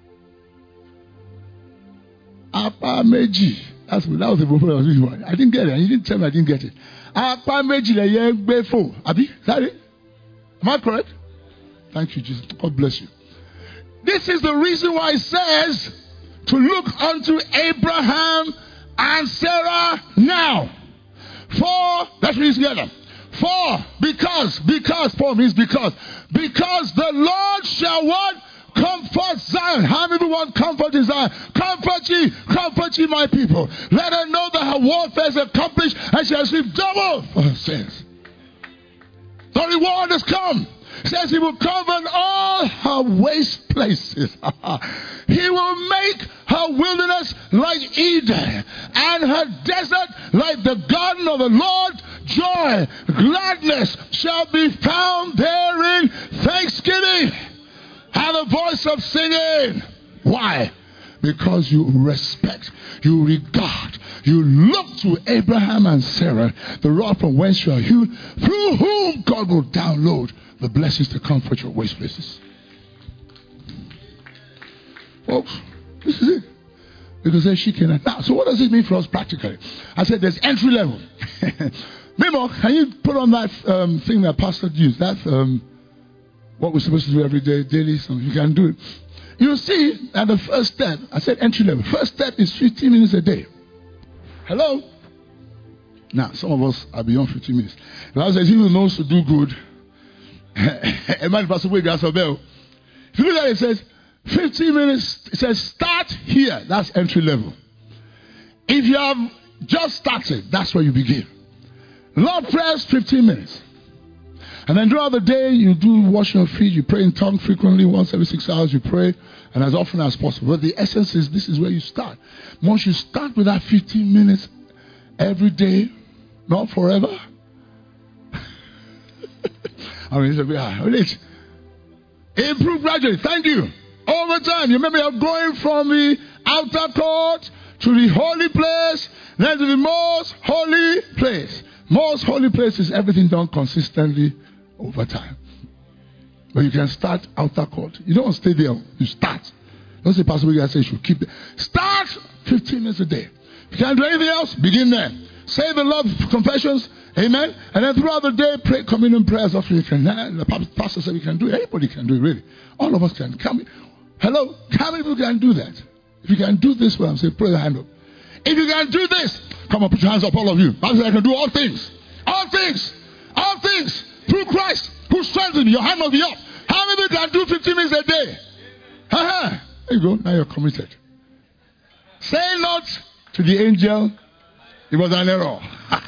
[SPEAKER 1] Apa meji. That's that was the problem I was using. I didn't get it. You didn't tell me I didn't get it. Apa meji le ye gbefo. Abi, is that it? Am I correct? Thank you, Jesus. God bless you. This is the reason why it says to look unto Abraham and Sarah now. For, let's read together. For, because, because, for means because. Because the Lord shall what? Comfort Zion. How many want comfort in Zion? Comfort ye, comfort ye, my people. Let her know that her warfare is accomplished and she has received double for her sins. The reward has come. Says he will cover all her waste places. He will make her wilderness like Eden and her desert like the garden of the Lord. Joy, gladness shall be found therein. Thanksgiving and the voice of singing. Why? Because you respect, you regard, you look to Abraham and Sarah, the rock from whence you are hewn, through whom God will download the blessings to comfort your waste places. Folks, this is it. Because then she cannot. Now, so what does it mean for us practically? I said there's entry level. Mimo, can you put on that um, thing that Pastor used? That um, what we're supposed to do every day, daily, so you can do it. you see, at the first step, I said entry level. First step is fifteen minutes a day. Hello? Now, some of us are beyond fifteen minutes. The Bible says, he who knows to do good, a man passes away, grass or bell. If you look at it, it says, fifteen minutes, it says, start here. That's entry level. If you have just started, that's where you begin. Lord prayers, fifteen minutes. And then throughout the day, you do wash your feet, you pray in tongues frequently, once every six hours you pray, and as often as possible. But the essence is, this is where you start. Once you start with that fifteen minutes every day, not forever. I mean, it's a improve gradually. Thank you. Over time, you remember you're going from the outer court to the holy place, then to the most holy place. Most holy place is everything done consistently over time. But you can start outer court. You don't stay there. You start. Don't say, Pastor Wiggy, I say you should keep it. Start fifteen minutes a day. If you can't do anything else, begin there. Say the love confessions. Amen. And then throughout the day, pray communion prayers after you can. The pastor said we can do it. Anybody can do it, really. All of us can. Can we, hello? How many people can do that? If you can do this, well, I'm saying, put your hand up. If you can do this, come on, put your hands up, all of you. Bible says I can do all things. All things. All things. Through Christ who strengthens me. Your hand will be up. How many people can do fifteen minutes a day? Uh-huh. There you go. Now you're committed. Say not to the angel, it was an error.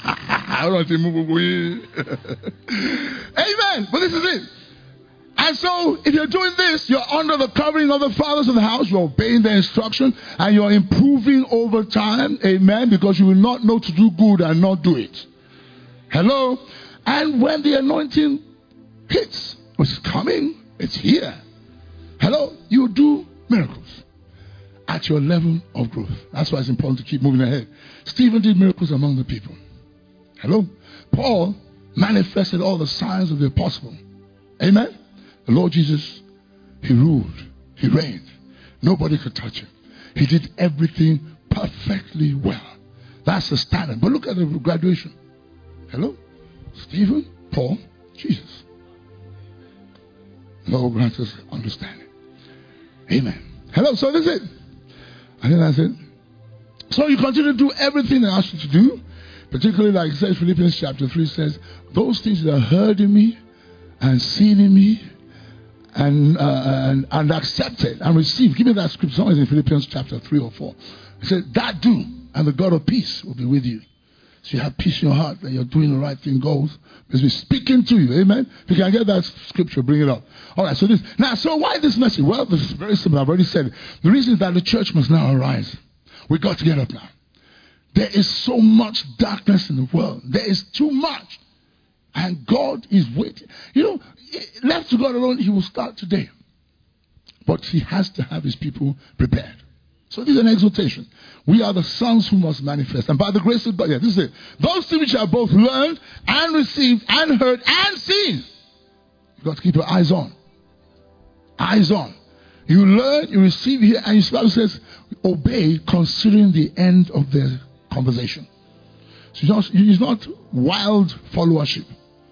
[SPEAKER 1] Amen. But this is it. And so, if you're doing this, you're under the covering of the fathers of the house, you're obeying the instruction, and you're improving over time. Amen. Because you will not know to do good and not do it. Hello. And when the anointing hits, which is coming, it's here. Hello. You do miracles at your level of growth. That's why it's important to keep moving ahead. Stephen did miracles among the people. Hello. Paul manifested all the signs of the apostle. Amen. The Lord Jesus, he ruled. He reigned. Nobody could touch him. He did everything perfectly well. That's the standard. But look at the graduation. Hello. Stephen, Paul, Jesus. Lord grant us understanding. Amen. Hello. So this is it. And then I said, so you continue to do everything I asked you to do, particularly like it says, Philippians chapter three says, those things that are heard in me and seen in me and, uh, and, and accepted and received. Give me that scripture. Somewhere in Philippians chapter three or four. It said, that do, and the God of peace will be with you. So you have peace in your heart that you're doing the right thing, goes. Because we're speaking to you. Amen. If you can get that scripture, bring it up. All right. So this now, so why this message? Well, this is very simple. I've already said it. The reason is that the church must now arise. We got to get up now. There is so much darkness in the world. There is too much. And God is waiting. You know, left to God alone, he will start today. But he has to have his people prepared. So this is an exhortation. We are the sons who must manifest. And by the grace of God, yeah, this is it. Those things which are both learned and received and heard and seen. You've got to keep your eyes on. Eyes on. You learn, you receive here, and your Bible says, obey considering the end of the conversation. So it's not, it's not wild followership.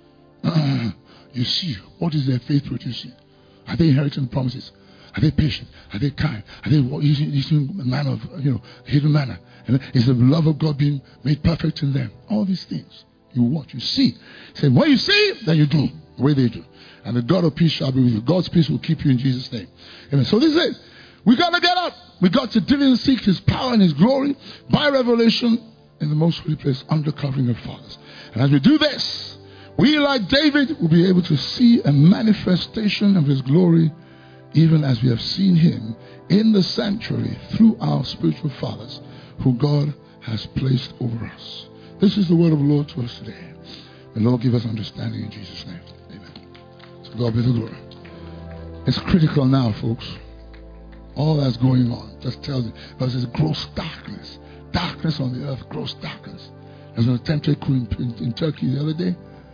[SPEAKER 1] Uh, you see, what is their faith producing? Are they inheriting the promises? Are they patient? Are they kind? Are they using, using a manner of, you know, hidden manner? And is the love of God being made perfect in them? All these things. You watch, you see. Say, when you see, then you do. The way they do. And the God of peace shall be with you. God's peace will keep you in Jesus' name. Amen. So this is it. We got to get up. We got to diligently seek his power and his glory by revelation in the most holy place under covering of fathers. And as we do this, we, like David, will be able to see a manifestation of his glory, even as we have seen him in the sanctuary through our spiritual fathers, who God has placed over us. This is the word of the Lord to us today. The Lord give us understanding in Jesus' name. Amen. So God be the glory. It's critical now, folks. All that's going on just tells you, because there's gross darkness. Darkness on the earth, gross darkness. There was an attempted coup in, in, in Turkey the other day.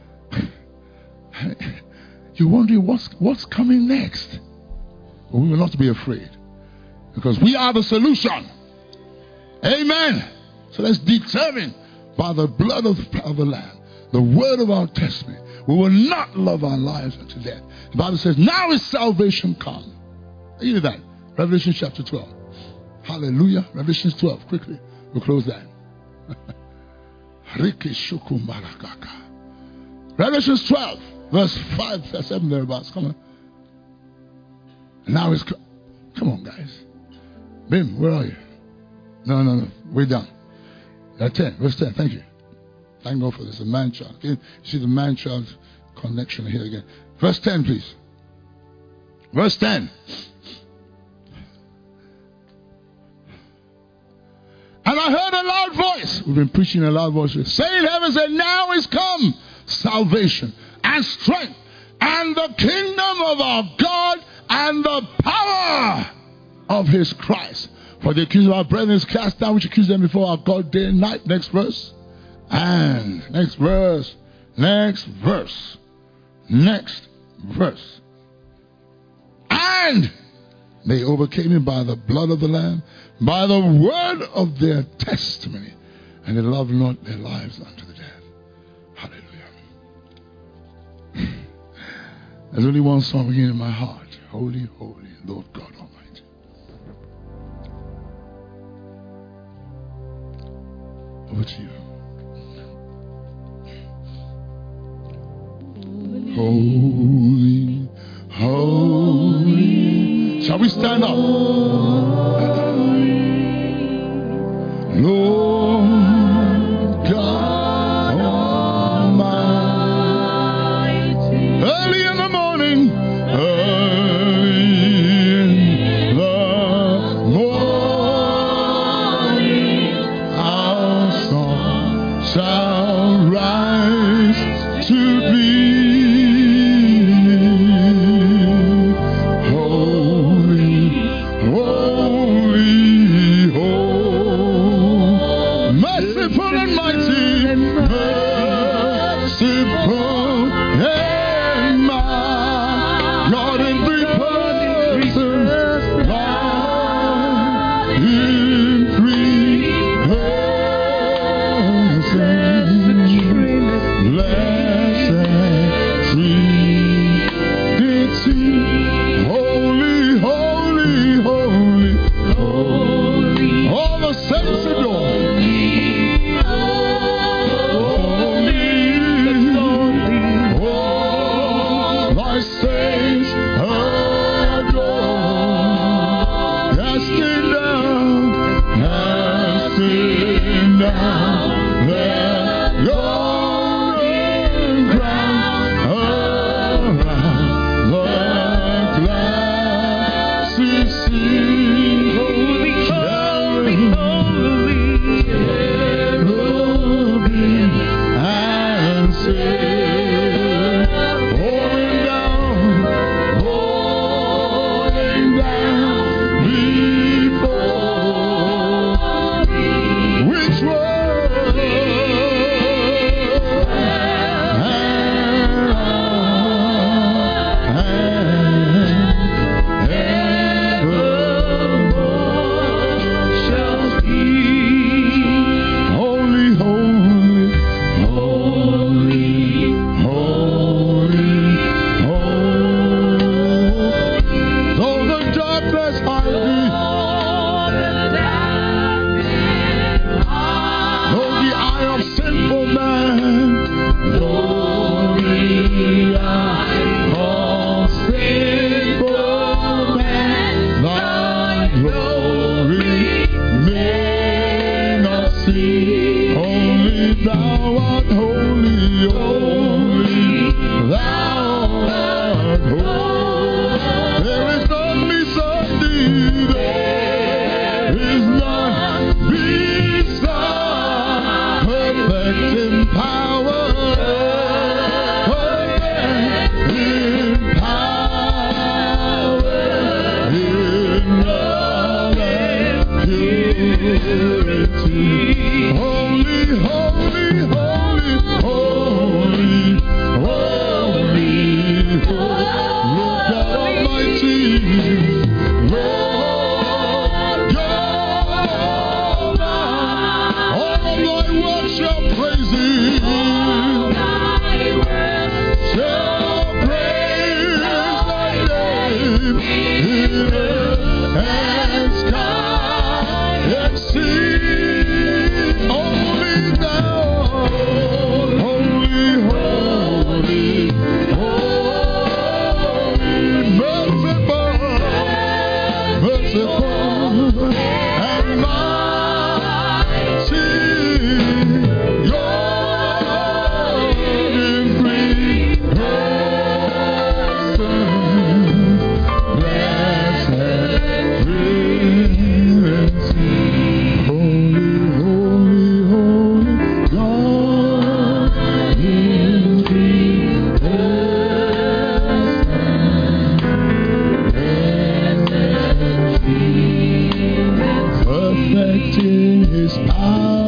[SPEAKER 1] You're wondering what's, what's coming next. But we will not be afraid, because we are the solution. Amen. So let's determine by the blood of the, of the Lamb, the word of our testimony, we will not love our lives unto death. The Bible says, now is salvation come. You hear that? Revelation chapter twelve. Hallelujah. Revelation twelve. Quickly. We'll close that. Revelation twelve. Verse five, verse seven thereabouts. Come on. And now it's... Come on, guys. Bim, where are you? No, no, no. Way down. Uh, ten. Verse ten. Thank you. Thank God for this. A man-child. You see the man-child connection here again. Verse ten, please. Verse ten. And I heard a loud voice. We've been preaching a loud voice. Saying, heaven said, now is come salvation and strength and the kingdom of our God and the power of his Christ. For the accuser of our brethren is cast down, which accuse them before our God day and night. Next verse. And next verse. Next verse. Next verse. And they overcame him by the blood of the Lamb, by the word of their testimony, and they loved not their lives unto the death. Hallelujah. There's only one song again in my heart. Holy, holy, Lord God Almighty. Over to you. Holy, holy. Shall we stand up? Lord God Almighty. Early in the morning, early in the morning, our song shall rise to thee.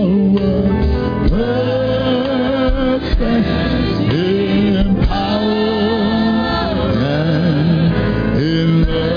[SPEAKER 1] perfect in power and in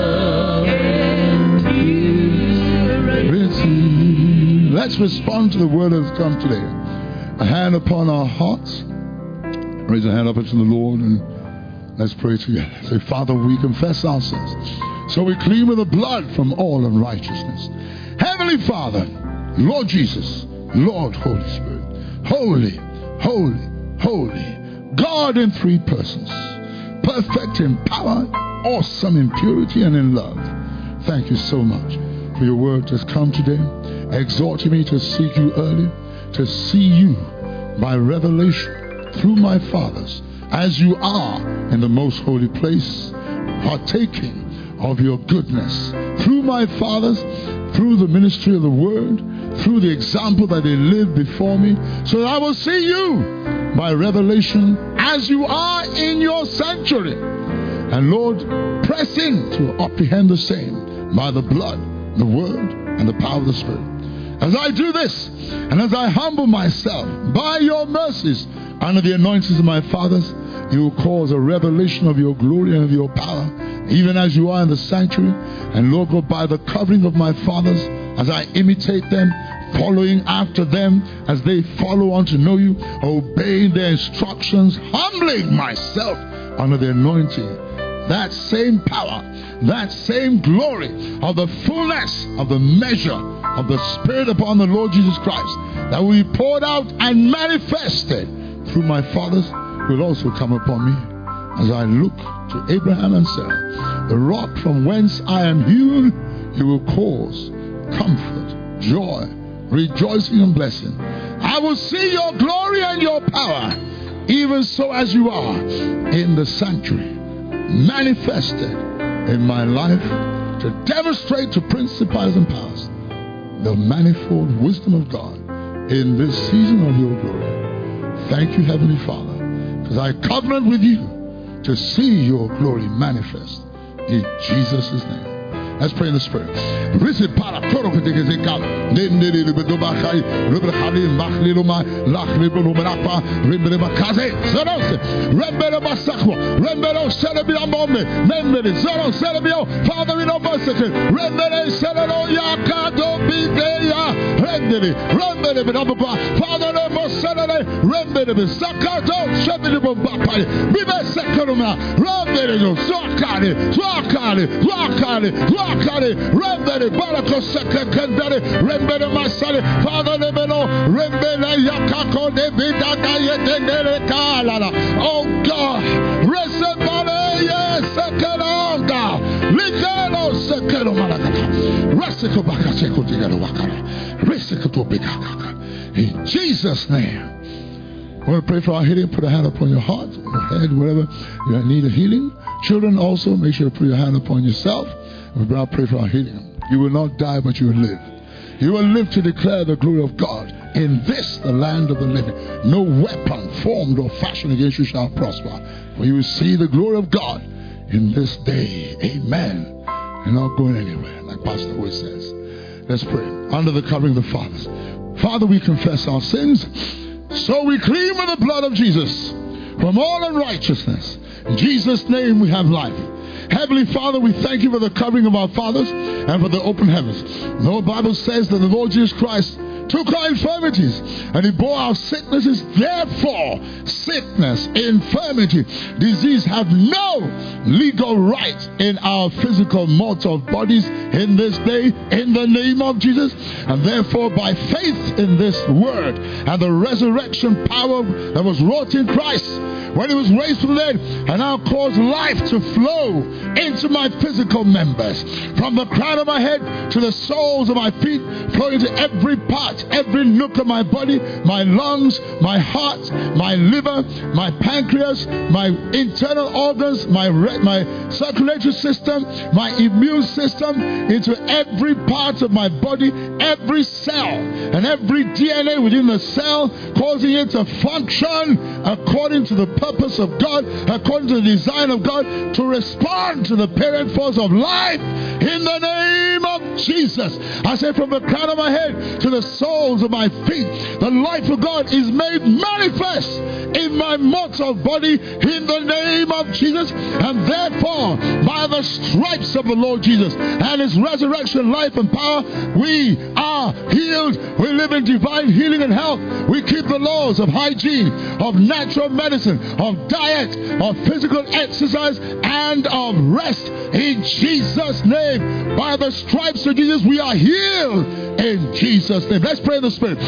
[SPEAKER 1] love. Let's respond to the word that has come today. A hand upon our hearts. Raise a hand up to the Lord and let's pray together. Say, Father, we confess our sins, so we clean with the blood from all unrighteousness. Heavenly Father, Lord Jesus, Lord Holy Spirit, holy, holy, holy, God in three persons, perfect in power, awesome in purity and in love. Thank you so much for your word that's come today, exhorting me to seek you early, to see you by revelation through my fathers, as you are in the most holy place, partaking of your goodness through my fathers, through the ministry of the word, through the example that they live before me, so that I will see you by revelation as you are in your sanctuary. And Lord, press in to apprehend the same by the blood, the word, and the power of the Spirit. As I do this, and as I humble myself by your mercies under the anointings of my fathers, you will cause a revelation of your glory and of your power, even as you are in the sanctuary. And Lord God, by the covering of my fathers, as I imitate them, following after them, as they follow on to know you, obeying their instructions, humbling myself under the anointing, that same power, that same glory of the fullness of the measure of the Spirit upon the Lord Jesus Christ, that will be poured out and manifested through my fathers, will also come upon me as I look to Abraham and Sarah. The rock from whence I am hewn, you will cause comfort, joy, rejoicing and blessing. I will see your glory and your power, even so as you are in the sanctuary, manifested in my life, to demonstrate to principalities and powers the manifold wisdom of God in this season of your glory. Thank you, Heavenly Father, because I covenant with you to see your glory manifest in Jesus' name. Let's pray in the Spirit. Father, oh God, in Jesus' name. I want to pray for our healing. Put a hand upon your heart, your head, wherever you need a healing. Children also, make sure to put your hand upon yourself. And I'll pray for our healing. You will not die, but you will live. You will live to declare the glory of God in this, the land of the living. No weapon formed or fashioned against you shall prosper. For you will see the glory of God in this day. Amen. You're not going anywhere, like Pastor always says. Let's pray. Under the covering of the fathers. Father, we confess our sins, so we clean with the blood of Jesus from all unrighteousness. In Jesus' name we have life. Heavenly Father, we thank you for the covering of our fathers and for the open heavens. The Bible says that the Lord Jesus Christ took our infirmities and he bore our sicknesses. Therefore, sickness, infirmity, disease have no legal right in our physical mortal bodies in this day, in the name of Jesus. And therefore, by faith in this word and the resurrection power that was wrought in Christ when he was raised from the dead, and now cause life to flow into my physical members, from the crown of my head to the soles of my feet, flowing into every part, every nook of my body, my lungs, my heart, my liver, my pancreas, my internal organs, my re- my circulatory system, my immune system, into every part of my body, every cell and every D N A within the cell, causing it to function according to the purpose of God, according to the design of God, to respond to the parent force of life in the name of Jesus. I say from the crown of my head to the soles of my feet, the life of God is made manifest in my mortal body in the name of Jesus. And therefore, by the stripes of the Lord Jesus and his resurrection, life and power, we are healed. We live in divine healing and health. We keep the laws of hygiene, of natural medicine, of diet, of physical exercise, and of rest in Jesus' name. By the stripes of Jesus, we are healed in Jesus' name. Let's pray in the Spirit.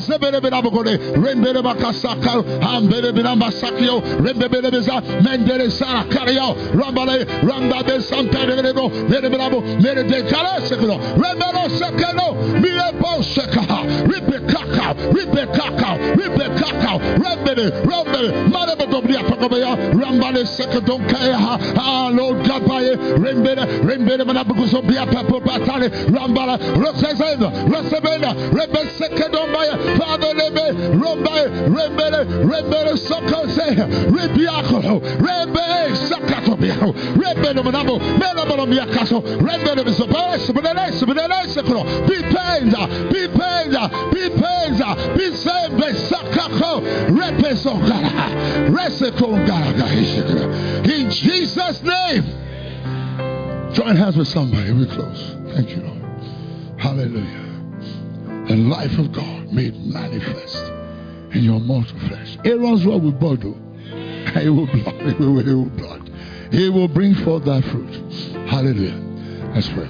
[SPEAKER 1] Ah, Lord God, Rembele, Rembele, Manabuso, Bia Papo Batale, Rambala, Rosazenda, Rosabenda, Rebbe Sekedombaya, Father Lebe, Rombai, Rembele, Rembele, Sokose, Ribiaco, Rebbe, Sakatobia, Rebbe, Manabo, Melabo, Miacaso, Rebbe, Sabas, Benes, Benes, be pains, be pains, be pains, be saved, Sakako, Rebbe Sokara, Resekongara. In Jesus' name. Join hands with somebody. We close. Thank you, Lord. Hallelujah. The life of God made manifest in your mortal flesh. Aaron's rod will bud. He will blood. He will, he will blood. He will bring forth that fruit. Hallelujah. Let's pray.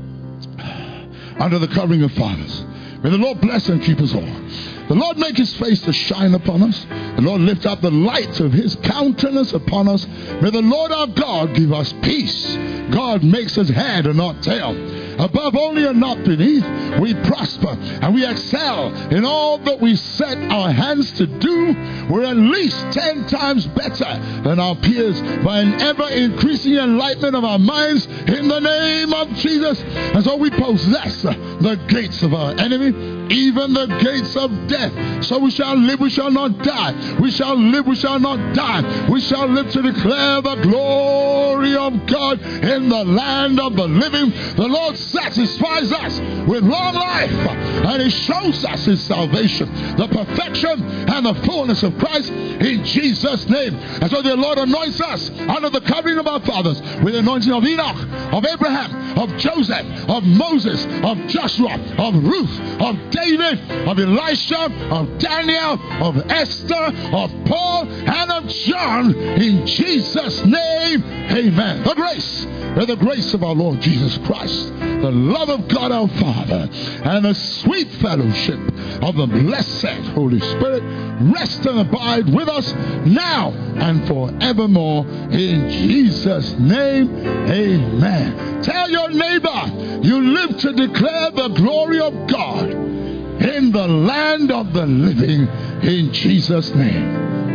[SPEAKER 1] Under the covering of fathers, may the Lord bless and keep us all. The Lord make his face to shine upon us. The Lord lift up the light of his countenance upon us. May the Lord our God give us peace. God makes us head and not tail. Above only and not beneath, we prosper and we excel in all that we set our hands to do. We're at least ten times better than our peers by an ever-increasing enlightenment of our minds in the name of Jesus. And so we possess the gates of our enemy, even the gates of death. So we shall live, we shall not die. We shall live, we shall not die. We shall live to declare the glory of God in the land of the living. The Lord satisfies us with long life, and he shows us his salvation, the perfection and the fullness of Christ in Jesus' name. And so the Lord anoints us under the covering of our fathers with the anointing of Enoch, of Abraham, of Joseph, of Moses, of Joshua, of Ruth, of David, of Elisha, of Daniel, of Esther, of Paul, and of John in Jesus' name. Amen. The grace, may the grace of our Lord Jesus Christ, the love of God our Father, and the sweet fellowship of the blessed Holy Spirit rest and abide with us now and forevermore in Jesus' name. Amen. Tell your neighbor you live to declare the glory of God in the land of the living in Jesus' name.